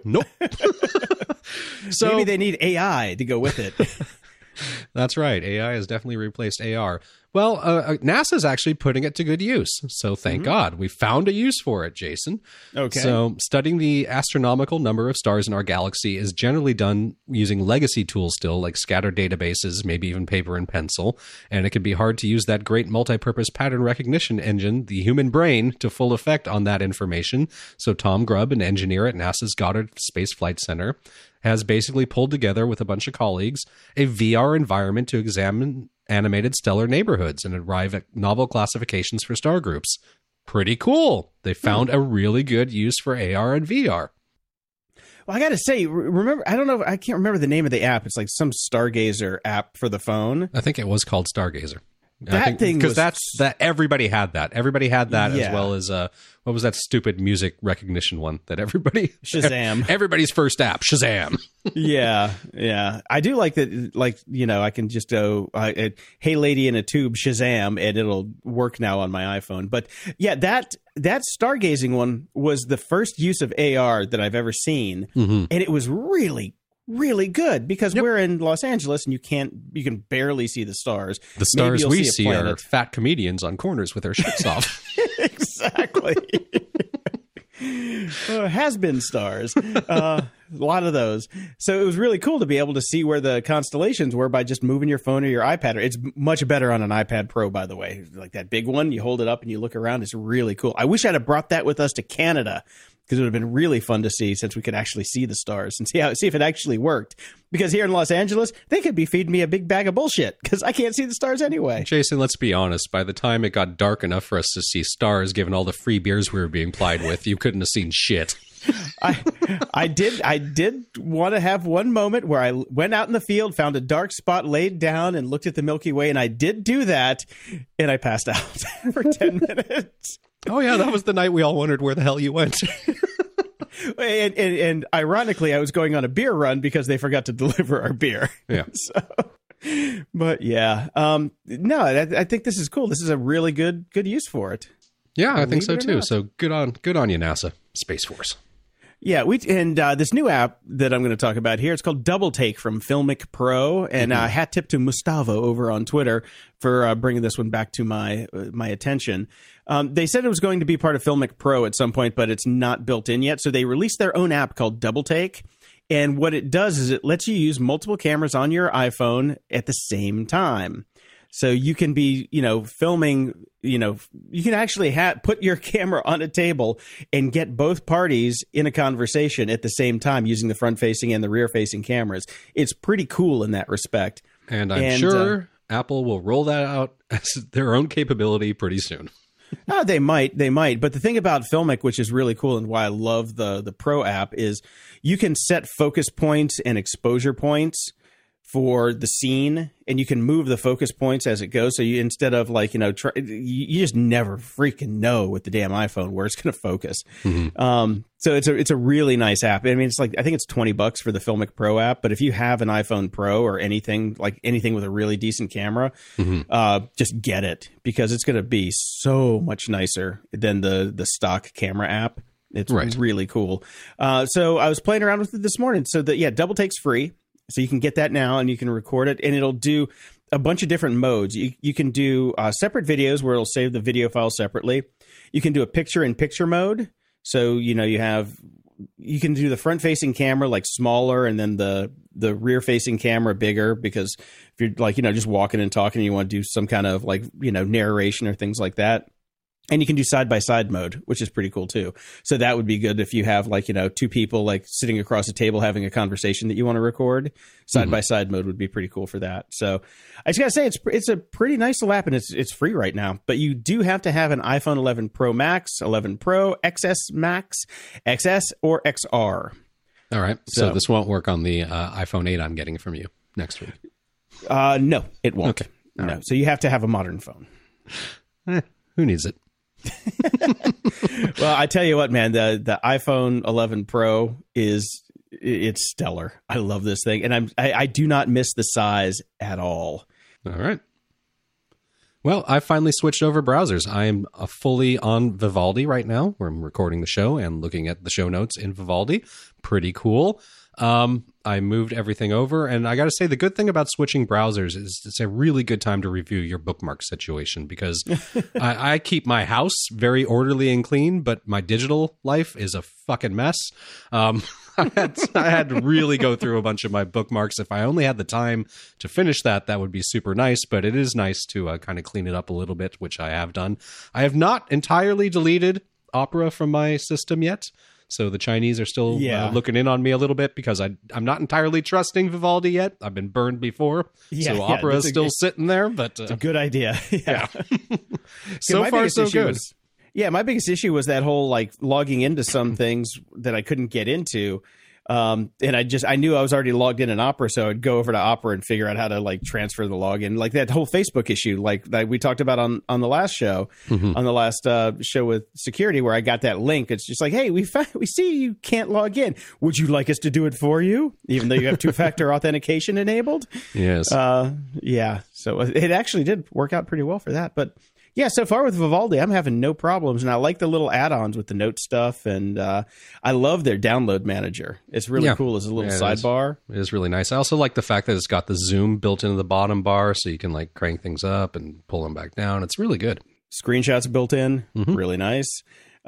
So maybe they need AI to go with it. That's right. AI has definitely replaced AR. Well, NASA's actually putting it to good use. So thank God. We found a use for it, Jason. Okay. So studying the astronomical number of stars in our galaxy is generally done using legacy tools still, like scattered databases, maybe even paper and pencil. And it can be hard to use that great multi-purpose pattern recognition engine, the human brain, to full effect on that information. So Tom Grubb, an engineer at NASA's Goddard Space Flight Center, has basically pulled together with a bunch of colleagues a VR environment to examine animated stellar neighborhoods and arrive at novel classifications for star groups. Pretty cool. They found a really good use for AR and VR. Well, I got to say, remember, I can't remember the name of the app. It's like some Stargazer app for the phone. I think it was called Stargazer. Because that everybody had that. Everybody had that as well as what was that stupid music recognition one that everybody Shazam. Everybody's first app, Shazam. Yeah. I do like that. Like, I can just go, hey lady in a tube, Shazam, and it'll work now on my iPhone. But yeah, that stargazing one was the first use of AR that I've ever seen, and it was really good because we're in Los Angeles and you can barely see the stars. The stars we see are fat comedians on corners with their shirts off. Exactly. Has-been stars. A lot of those. So it was really cool to be able to see where the constellations were by just moving your phone or your iPad. It's much better on an iPad Pro, by the way. Like that big one, you hold it up and you look around. It's really cool. I wish I'd have brought that with us to Canada, because it would have been really fun to see since we could actually see the stars and see if it actually worked. Because here in Los Angeles, they could be feeding me a big bag of bullshit because I can't see the stars anyway. Jason, let's be honest. By the time it got dark enough for us to see stars, given all the free beers we were being plied with, you couldn't have seen shit. I did want to have one moment where I went out in the field, found a dark spot, laid down, and looked at the Milky Way, and I did do that, and I passed out for 10 minutes. Oh, yeah, that was the night we all wondered where the hell you went. And ironically, I was going on a beer run because they forgot to deliver our beer. Yeah. But yeah, no, I think this is cool. This is a really good use for it. Yeah, I think so too. So good on you, NASA Space Force. Yeah, this new app that I'm going to talk about here, it's called Double Take from Filmic Pro, and hat tip to Mustafa over on Twitter for bringing this one back to my attention. They said it was going to be part of Filmic Pro at some point, but it's not built in yet. So they released their own app called Double Take, and what it does is it lets you use multiple cameras on your iPhone at the same time. So you can be, filming, you can actually put your camera on a table and get both parties in a conversation at the same time using the front-facing and the rear-facing cameras. It's pretty cool in that respect. And I'm sure Apple will roll that out as their own capability pretty soon. Oh, they might. But the thing about Filmic, which is really cool and why I love the Pro app, is you can set focus points and exposure points for the scene, and you can move the focus points as it goes. So you, instead of you just never freaking know with the damn iPhone where it's going to focus. Mm-hmm. So it's a really nice app. I mean, I think it's $20 for the Filmic Pro app, but if you have an iPhone Pro or anything with a really decent camera, just get it, because it's going to be so much nicer than the stock camera app. It's really cool. So I was playing around with it this morning. So Double Take's free. So you can get that now and you can record it, and it'll do a bunch of different modes. You can do separate videos where it'll save the video file separately. You can do a picture-in-picture mode. So, you have you can do the front facing camera like smaller and then the rear facing camera bigger, because if you're like, just walking and talking and you want to do some kind of like, narration or things like that. And you can do side-by-side mode, which is pretty cool, too. So that would be good if you have, like, two people, like, sitting across a table having a conversation that you want to record. Side-by-side mode would be pretty cool for that. So I just got to say, it's a pretty nice little app, and it's free right now. But you do have to have an iPhone 11 Pro Max, 11 Pro, XS Max, XS, or XR. All right. So this won't work on the iPhone 8 I'm getting from you next week. No, it won't. Okay. No. Right. So you have to have a modern phone. Who needs it? Well, I tell you what, man, the iPhone 11 Pro it's stellar. I love this thing, and I do not miss the size at all. All right. Well, I finally switched over browsers. I am fully on Vivaldi right now, where I'm recording the show and looking at the show notes in Vivaldi. Pretty cool. I moved everything over, and I got to say, the good thing about switching browsers is it's a really good time to review your bookmark situation, because I keep my house very orderly and clean, but my digital life is a fucking mess. I had to really go through a bunch of my bookmarks. If I only had the time to finish that would be super nice, but it is nice to kind of clean it up a little bit, which I have done. I have not entirely deleted Opera from my system yet. So the Chinese are still looking in on me a little bit, because I'm not entirely trusting Vivaldi yet. I've been burned before. So Opera is still sitting there. But it's a good idea. Yeah. So far, so good. My biggest issue was that whole like logging into some things that I couldn't get into. And I knew I was already logged in Opera, so I'd go over to Opera and figure out how to like transfer the login, like that whole Facebook issue, like that we talked about on the last show, on the last show with security, where I got that link. It's just like, hey, we see you can't log in. Would you like us to do it for you, even though you have 2-factor authentication enabled? Yes. Yeah. So it actually did work out pretty well for that, but. Yeah, so far with Vivaldi, I'm having no problems, and I like the little add-ons with the note stuff, and I love their download manager. It's really cool as a little sidebar. It is really nice. I also like the fact that it's got the zoom built into the bottom bar, so you can like crank things up and pull them back down. It's really good. Screenshots built in, really nice.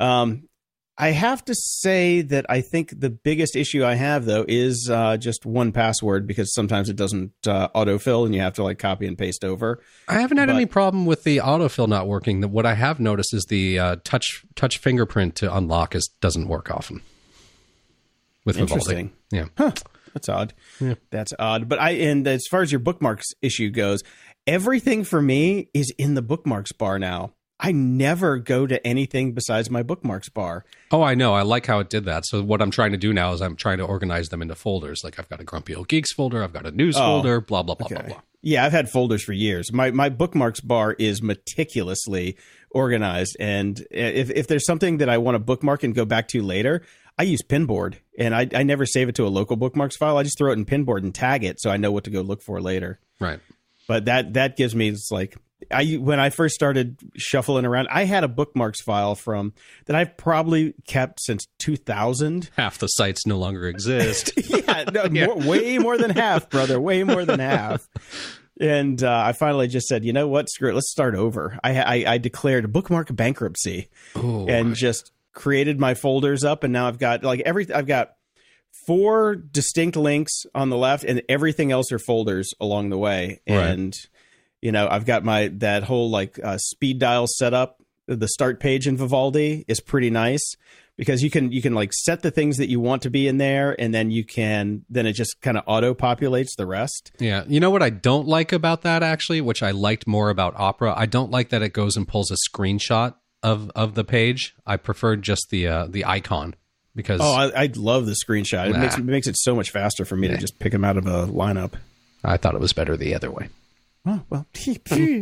I have to say that I think the biggest issue I have, though, is just 1Password, because sometimes it doesn't autofill and you have to like copy and paste over. I haven't had any problem with the autofill not working. What I have noticed is the touch fingerprint to unlock doesn't work often with Vivaldi. Yeah. Huh. That's odd. Yeah. That's odd. But and as far as your bookmarks issue goes, everything for me is in the bookmarks bar now. I never go to anything besides my bookmarks bar. Oh, I know. I like how it did that. So what I'm trying to do now is I'm trying to organize them into folders. Like I've got a Grumpy Old Geeks folder. I've got a news folder, blah, blah, blah, blah, blah. Yeah, I've had folders for years. My bookmarks bar is meticulously organized. And if there's something that I want to bookmark and go back to later, I use Pinboard. And I never save it to a local bookmarks file. I just throw it in Pinboard and tag it so I know what to go look for later. Right. But that gives me, it's like... when I first started shuffling around, I had a bookmarks file that I've probably kept since 2000. Half the sites no longer exist. Way more than half, brother. Way more than half. And I finally just said, you know what? Screw it. Let's start over. I declared a bookmark bankruptcy just created my folders up. And now I've got I've got 4 distinct links on the left, and everything else are folders along the way. And I've got that whole speed dial set up. The start page in Vivaldi is pretty nice, because you can like set the things that you want to be in there, and then it just kind of auto populates the rest. Yeah. You know what I don't like about that, actually, which I liked more about Opera? I don't like that it goes and pulls a screenshot of the page. I prefer just the icon, because I love the screenshot. It makes it so much faster for me to just pick them out of a lineup. I thought it was better the other way. Oh, well, can't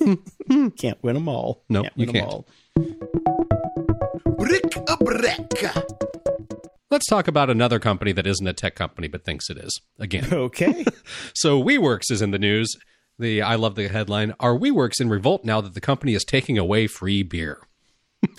win them all. No, you can't. Let's talk about another company that isn't a tech company but thinks it is, again. Okay. So WeWorks is in the news. I love the headline. Are WeWorks in revolt now that the company is taking away free beer?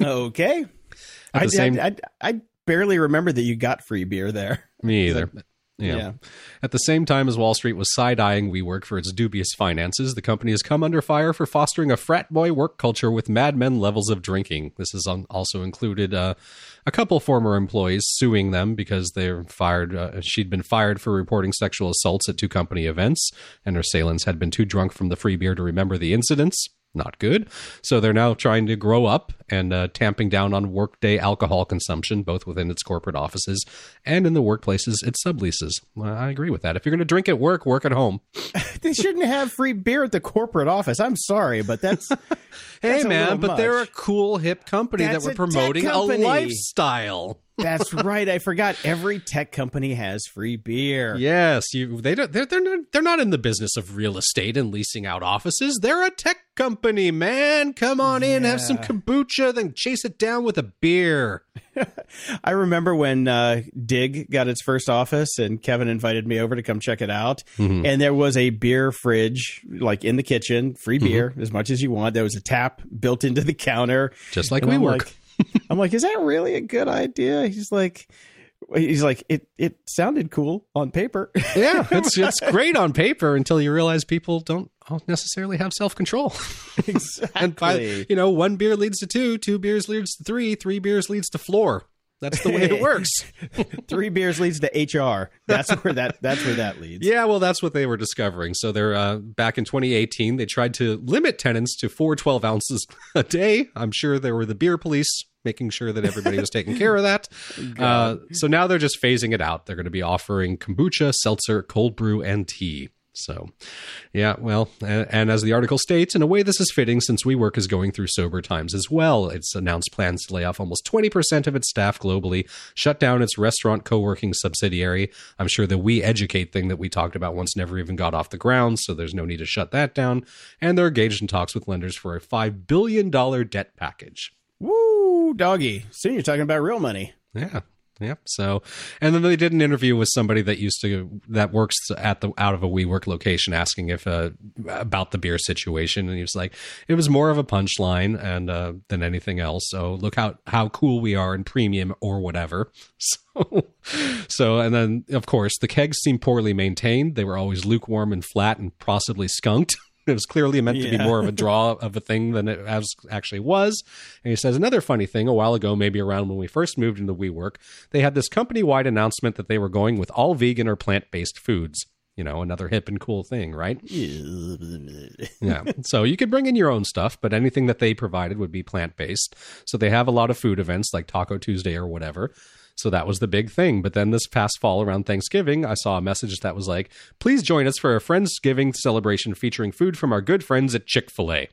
Okay. I barely remember that you got free beer there. Me either. Yeah. At the same time as Wall Street was side-eyeing WeWork for its dubious finances, the company has come under fire for fostering a frat boy work culture with Mad Men levels of drinking. This has also included a couple former employees suing them because they're fired. She'd been fired for reporting sexual assaults at 2 company events, and her assailants had been too drunk from the free beer to remember the incidents. Not good. So they're now trying to grow up and tamping down on workday alcohol consumption, both within its corporate offices and in the workplaces it subleases. Well, I agree with that. If you're going to drink at work, work at home. They shouldn't have free beer at the corporate office. I'm sorry, but that's... Hey, man, but they're a cool, hip company that we're promoting a lifestyle. That's right. I forgot. Every tech company has free beer. Yes, they're not in the business of real estate and leasing out offices. They're a tech company, man. Come on in, have some kombucha, then chase it down with a beer. I remember when Dig got its first office, and Kevin invited me over to come check it out. Mm-hmm. And there was a beer fridge, like in the kitchen, free beer, as much as you want. There was a tap built into the counter, just like WeWork. I'm like, is that really a good idea? He's like, it sounded cool on paper. Yeah, it's great on paper until you realize people don't necessarily have self-control. Exactly. And 1 beer leads to 2 beers leads to 3 beers leads to floor. That's the way it works. 3 beers leads to HR. That's where that leads. Yeah, well, that's what they were discovering. So they're back in 2018, they tried to limit tenants to 4 12 ounces a day. I'm sure there were the beer police making sure that everybody was taking care of that. So now they're just phasing it out. They're going to be offering kombucha, seltzer, cold brew, and tea. So, yeah, well, and as the article states, in a way this is fitting since WeWork is going through sober times as well. It's announced plans to lay off almost 20% of its staff globally, shut down its restaurant co-working subsidiary. I'm sure the We Educate thing that we talked about once never even got off the ground, so there's no need to shut that down. And they're engaged in talks with lenders for a $5 billion debt package. Woo, doggy. Soon you're talking about real money. Yeah. Yep. So, and then they did an interview with somebody that works out of a WeWork location, asking about the beer situation, and he was like, it was more of a punchline and than anything else. So look how cool we are in premium or whatever. So, and then of course the kegs seemed poorly maintained. They were always lukewarm and flat and possibly skunked. It was clearly meant to be more of a draw of a thing than it actually was. And he says, another funny thing, a while ago, maybe around when we first moved into WeWork, they had this company-wide announcement that they were going with all vegan or plant-based foods. Another hip and cool thing, right? Yeah. So you could bring in your own stuff, but anything that they provided would be plant-based. So they have a lot of food events like Taco Tuesday or whatever. So that was the big thing. But then this past fall around Thanksgiving, I saw a message that was like, please join us for a Friendsgiving celebration featuring food from our good friends at Chick-fil-A.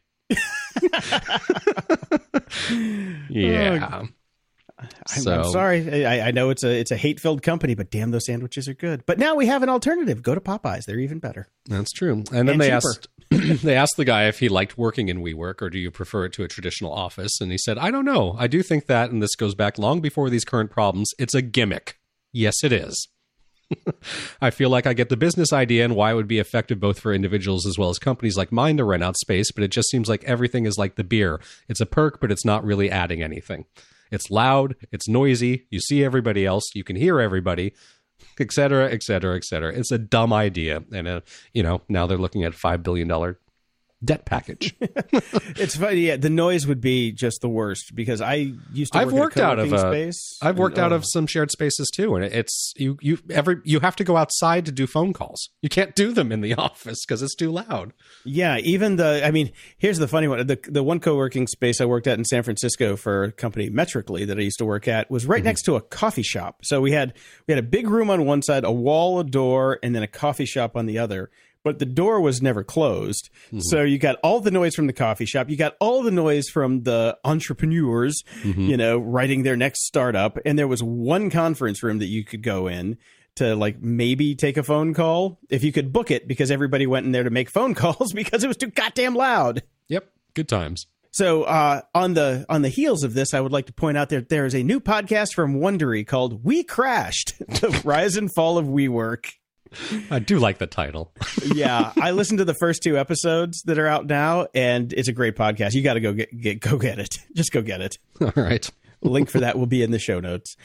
Yeah. I'm sorry. I know it's a hate-filled company, but damn, those sandwiches are good. But now we have an alternative. Go to Popeyes. They're even better. That's true. And then they asked the guy if he liked working in WeWork or do you prefer it to a traditional office? And he said, I don't know. I do think that, and this goes back long before these current problems, it's a gimmick. Yes, it is. I feel like I get the business idea and why it would be effective both for individuals as well as companies like mine to rent out space, but it just seems like everything is like the beer. It's a perk, but it's not really adding anything. It's loud, it's noisy, you see everybody else, you can hear everybody, et cetera, et cetera, et cetera. It's a dumb idea. And, now they're looking at $5 billion debt package. It's funny. Yeah, the noise would be just the worst because I used to work in a co-working space. I've worked out of some shared spaces too, and it's you have to go outside to do phone calls. You can't do them in the office because it's too loud. Yeah, even here's the funny one. The one co-working space I worked at in San Francisco for a company Metrically that I used to work at was right next to a coffee shop. So we had a big room on one side, a wall, a door, and then a coffee shop on the other. But the door was never closed. Mm-hmm. So you got all the noise from the coffee shop. You got all the noise from the entrepreneurs, writing their next startup. And there was one conference room that you could go in to maybe take a phone call if you could book it, because everybody went in there to make phone calls because it was too goddamn loud. Yep. Good times. So on the heels of this, I would like to point out that there is a new podcast from Wondery called We Crashed, The Rise and Fall of WeWork. I do like the title. Yeah, I listened to the first 2 episodes that are out now, and it's a great podcast. You got to go get it. Just go get it. All right. Link for that will be in the show notes.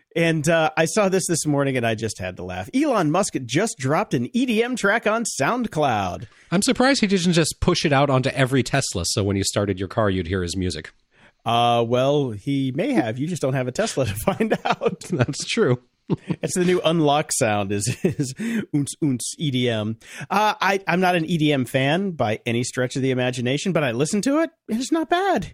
And I saw this morning, and I just had to laugh. Elon Musk just dropped an EDM track on SoundCloud. I'm surprised he didn't just push it out onto every Tesla, so when you started your car, you'd hear his music. Well, he may have. You just don't have a Tesla to find out. That's true. It's the new unlock sound is oonce oonce EDM. I'm not an EDM fan by any stretch of the imagination, but I listen to it, and it's not bad.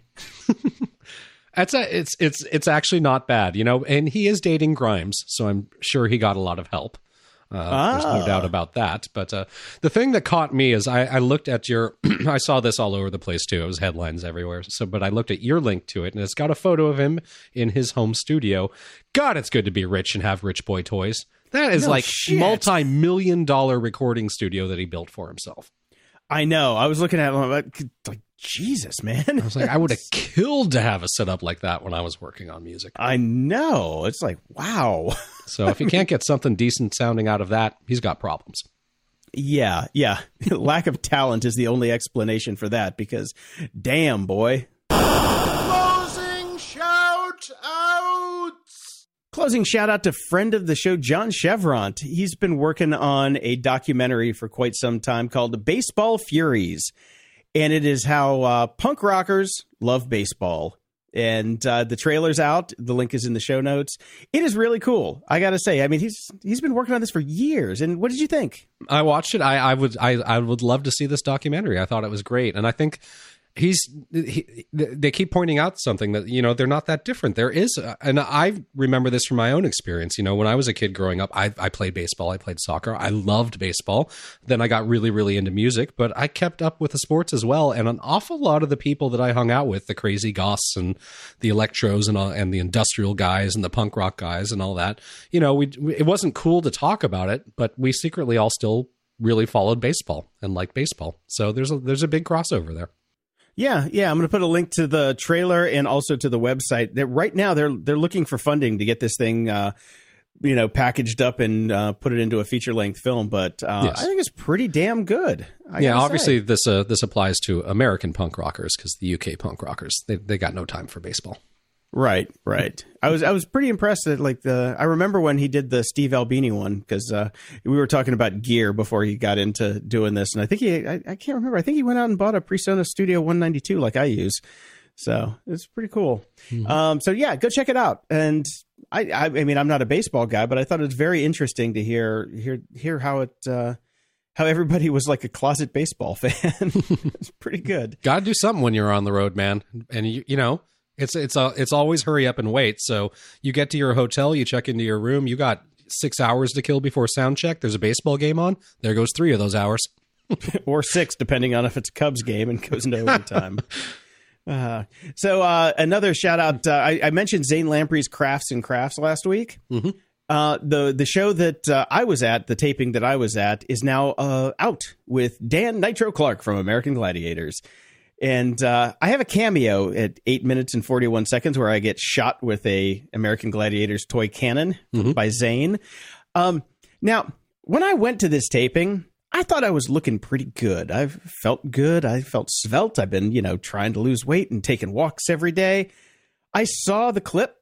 It's actually not bad, and he is dating Grimes, so I'm sure he got a lot of help. There's no doubt about that. But the thing that caught me is I looked at your, I saw this all over the place too. It was headlines everywhere. But I looked at your link to it, and it's got a photo of him in his home studio. God, it's good to be rich and have rich boy toys. That is multi-million-dollar recording studio that he built for himself. I know. I was looking at him like, Jesus, man. I was like, I would have killed to have a setup like that when I was working on music. I know. It's like, wow. So if he can't get something decent sounding out of that, he's got problems. Yeah. Lack of talent is the only explanation for that, because damn, boy. Closing shout-outs! Closing shout-out to friend of the show, John Chevront. He's been working on a documentary for quite some time called Baseball Furies. And it is how punk rockers love baseball. And the trailer's out. The link is in the show notes. It is really cool. I got to say, I mean, he's been working on this for years. And what did you think? I watched it. I would love to see this documentary. I thought it was great. And I think they keep pointing out something that, they're not that different. There is, and I remember this from my own experience. When I was a kid growing up, I played baseball, I played soccer, I loved baseball. Then I got really, really into music, but I kept up with the sports as well. And an awful lot of the people that I hung out with, the crazy goths and the electros and the industrial guys and the punk rock guys and all that, it wasn't cool to talk about it, but we secretly all still really followed baseball and liked baseball. So there's a big crossover there. Yeah. I'm going to put a link to the trailer and also to the website. That right now they're looking for funding to get this thing, packaged up and put it into a feature length film. But yes. I think it's pretty damn good. Obviously this applies to American punk rockers, because the UK punk rockers they got no time for baseball. Right. I was pretty impressed that I remember when he did the Steve Albini one, because we were talking about gear before he got into doing this, and I think I can't remember. I think he went out and bought a PreSonus Studio 192 like I use, so it's pretty cool. Mm-hmm. So yeah, go check it out. And I mean, I'm not a baseball guy, but I thought it was very interesting to hear how everybody was like a closet baseball fan. It's pretty good. Got to do something when you're on the road, man, and It's always hurry up and wait. So you get to your hotel, you check into your room, you got 6 hours to kill before sound check. There's a baseball game on. There goes 3 of those hours. Or 6, depending on if it's a Cubs game and goes into overtime. So another shout out. I mentioned Zane Lamprey's Crafts and Crafts last week. Mm-hmm. The show that I was at, the taping that I was at, is now out with Dan Nitro Clark from American Gladiators. And I have a cameo at 8 minutes and 41 seconds where I get shot with a American Gladiators toy cannon by Zane. Now, when I went to this taping, I thought I was looking pretty good. I felt good. I felt svelte. I've been, trying to lose weight and taking walks every day. I saw the clip,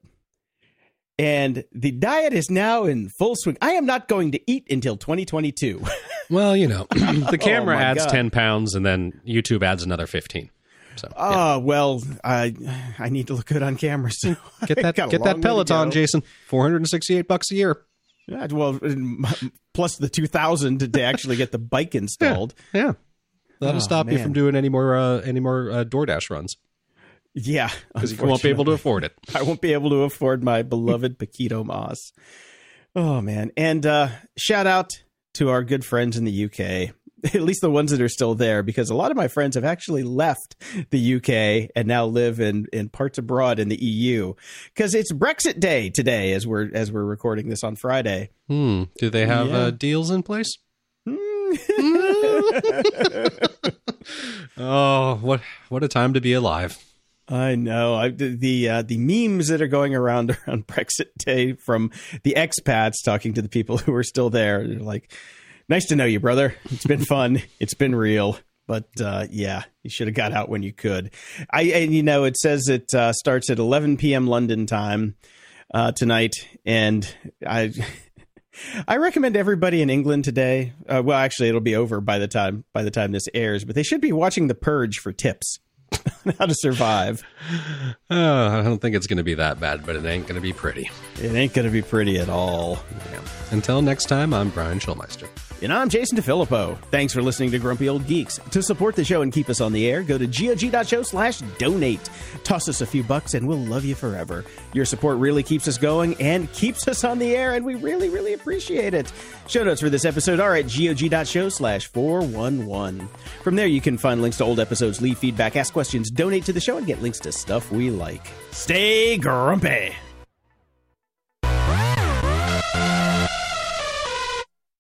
and the diet is now in full swing. I am not going to eat until 2022. Well, the camera adds 10 pounds, and then YouTube adds another 15. So, yeah. Well, I need to look good on camera. So get that Peloton, Jason. $468 a year. Yeah, well, plus the $2,000 to actually get the bike installed. Yeah. That'll stop you from doing any more DoorDash runs. Yeah, because you won't be able to afford it. I won't be able to afford my beloved Paquito Moss. Oh man! And shout out to our good friends in the UK, at least the ones that are still there, because a lot of my friends have actually left the UK and now live in parts abroad in the EU, because it's Brexit Day today as we're recording this on Friday. Do they have deals in place? Oh, what a time to be alive. I know. The memes that are going around Brexit Day from the expats talking to the people who are still there, they're like, nice to know you, brother. It's been fun. It's been real. But you should have got out when you could. It says it starts at 11 p.m. London time. tonight, and I recommend everybody in England today. Well, actually, it'll be over by the time this airs, but they should be watching The Purge for tips on how to survive. I don't think it's going to be that bad, but it ain't going to be pretty. It ain't going to be pretty at all. Yeah. Until next time, I'm Brian Schulmeister. And I'm Jason DeFilippo. Thanks for listening to Grumpy Old Geeks. To support the show and keep us on the air, go to GOG.show/donate. Toss us a few bucks and we'll love you forever. Your support really keeps us going and keeps us on the air, and we really, really appreciate it. Show notes for this episode are at GOG.show/411. From there, you can find links to old episodes, leave feedback, ask questions, donate to the show, and get links to stuff we like. Stay grumpy.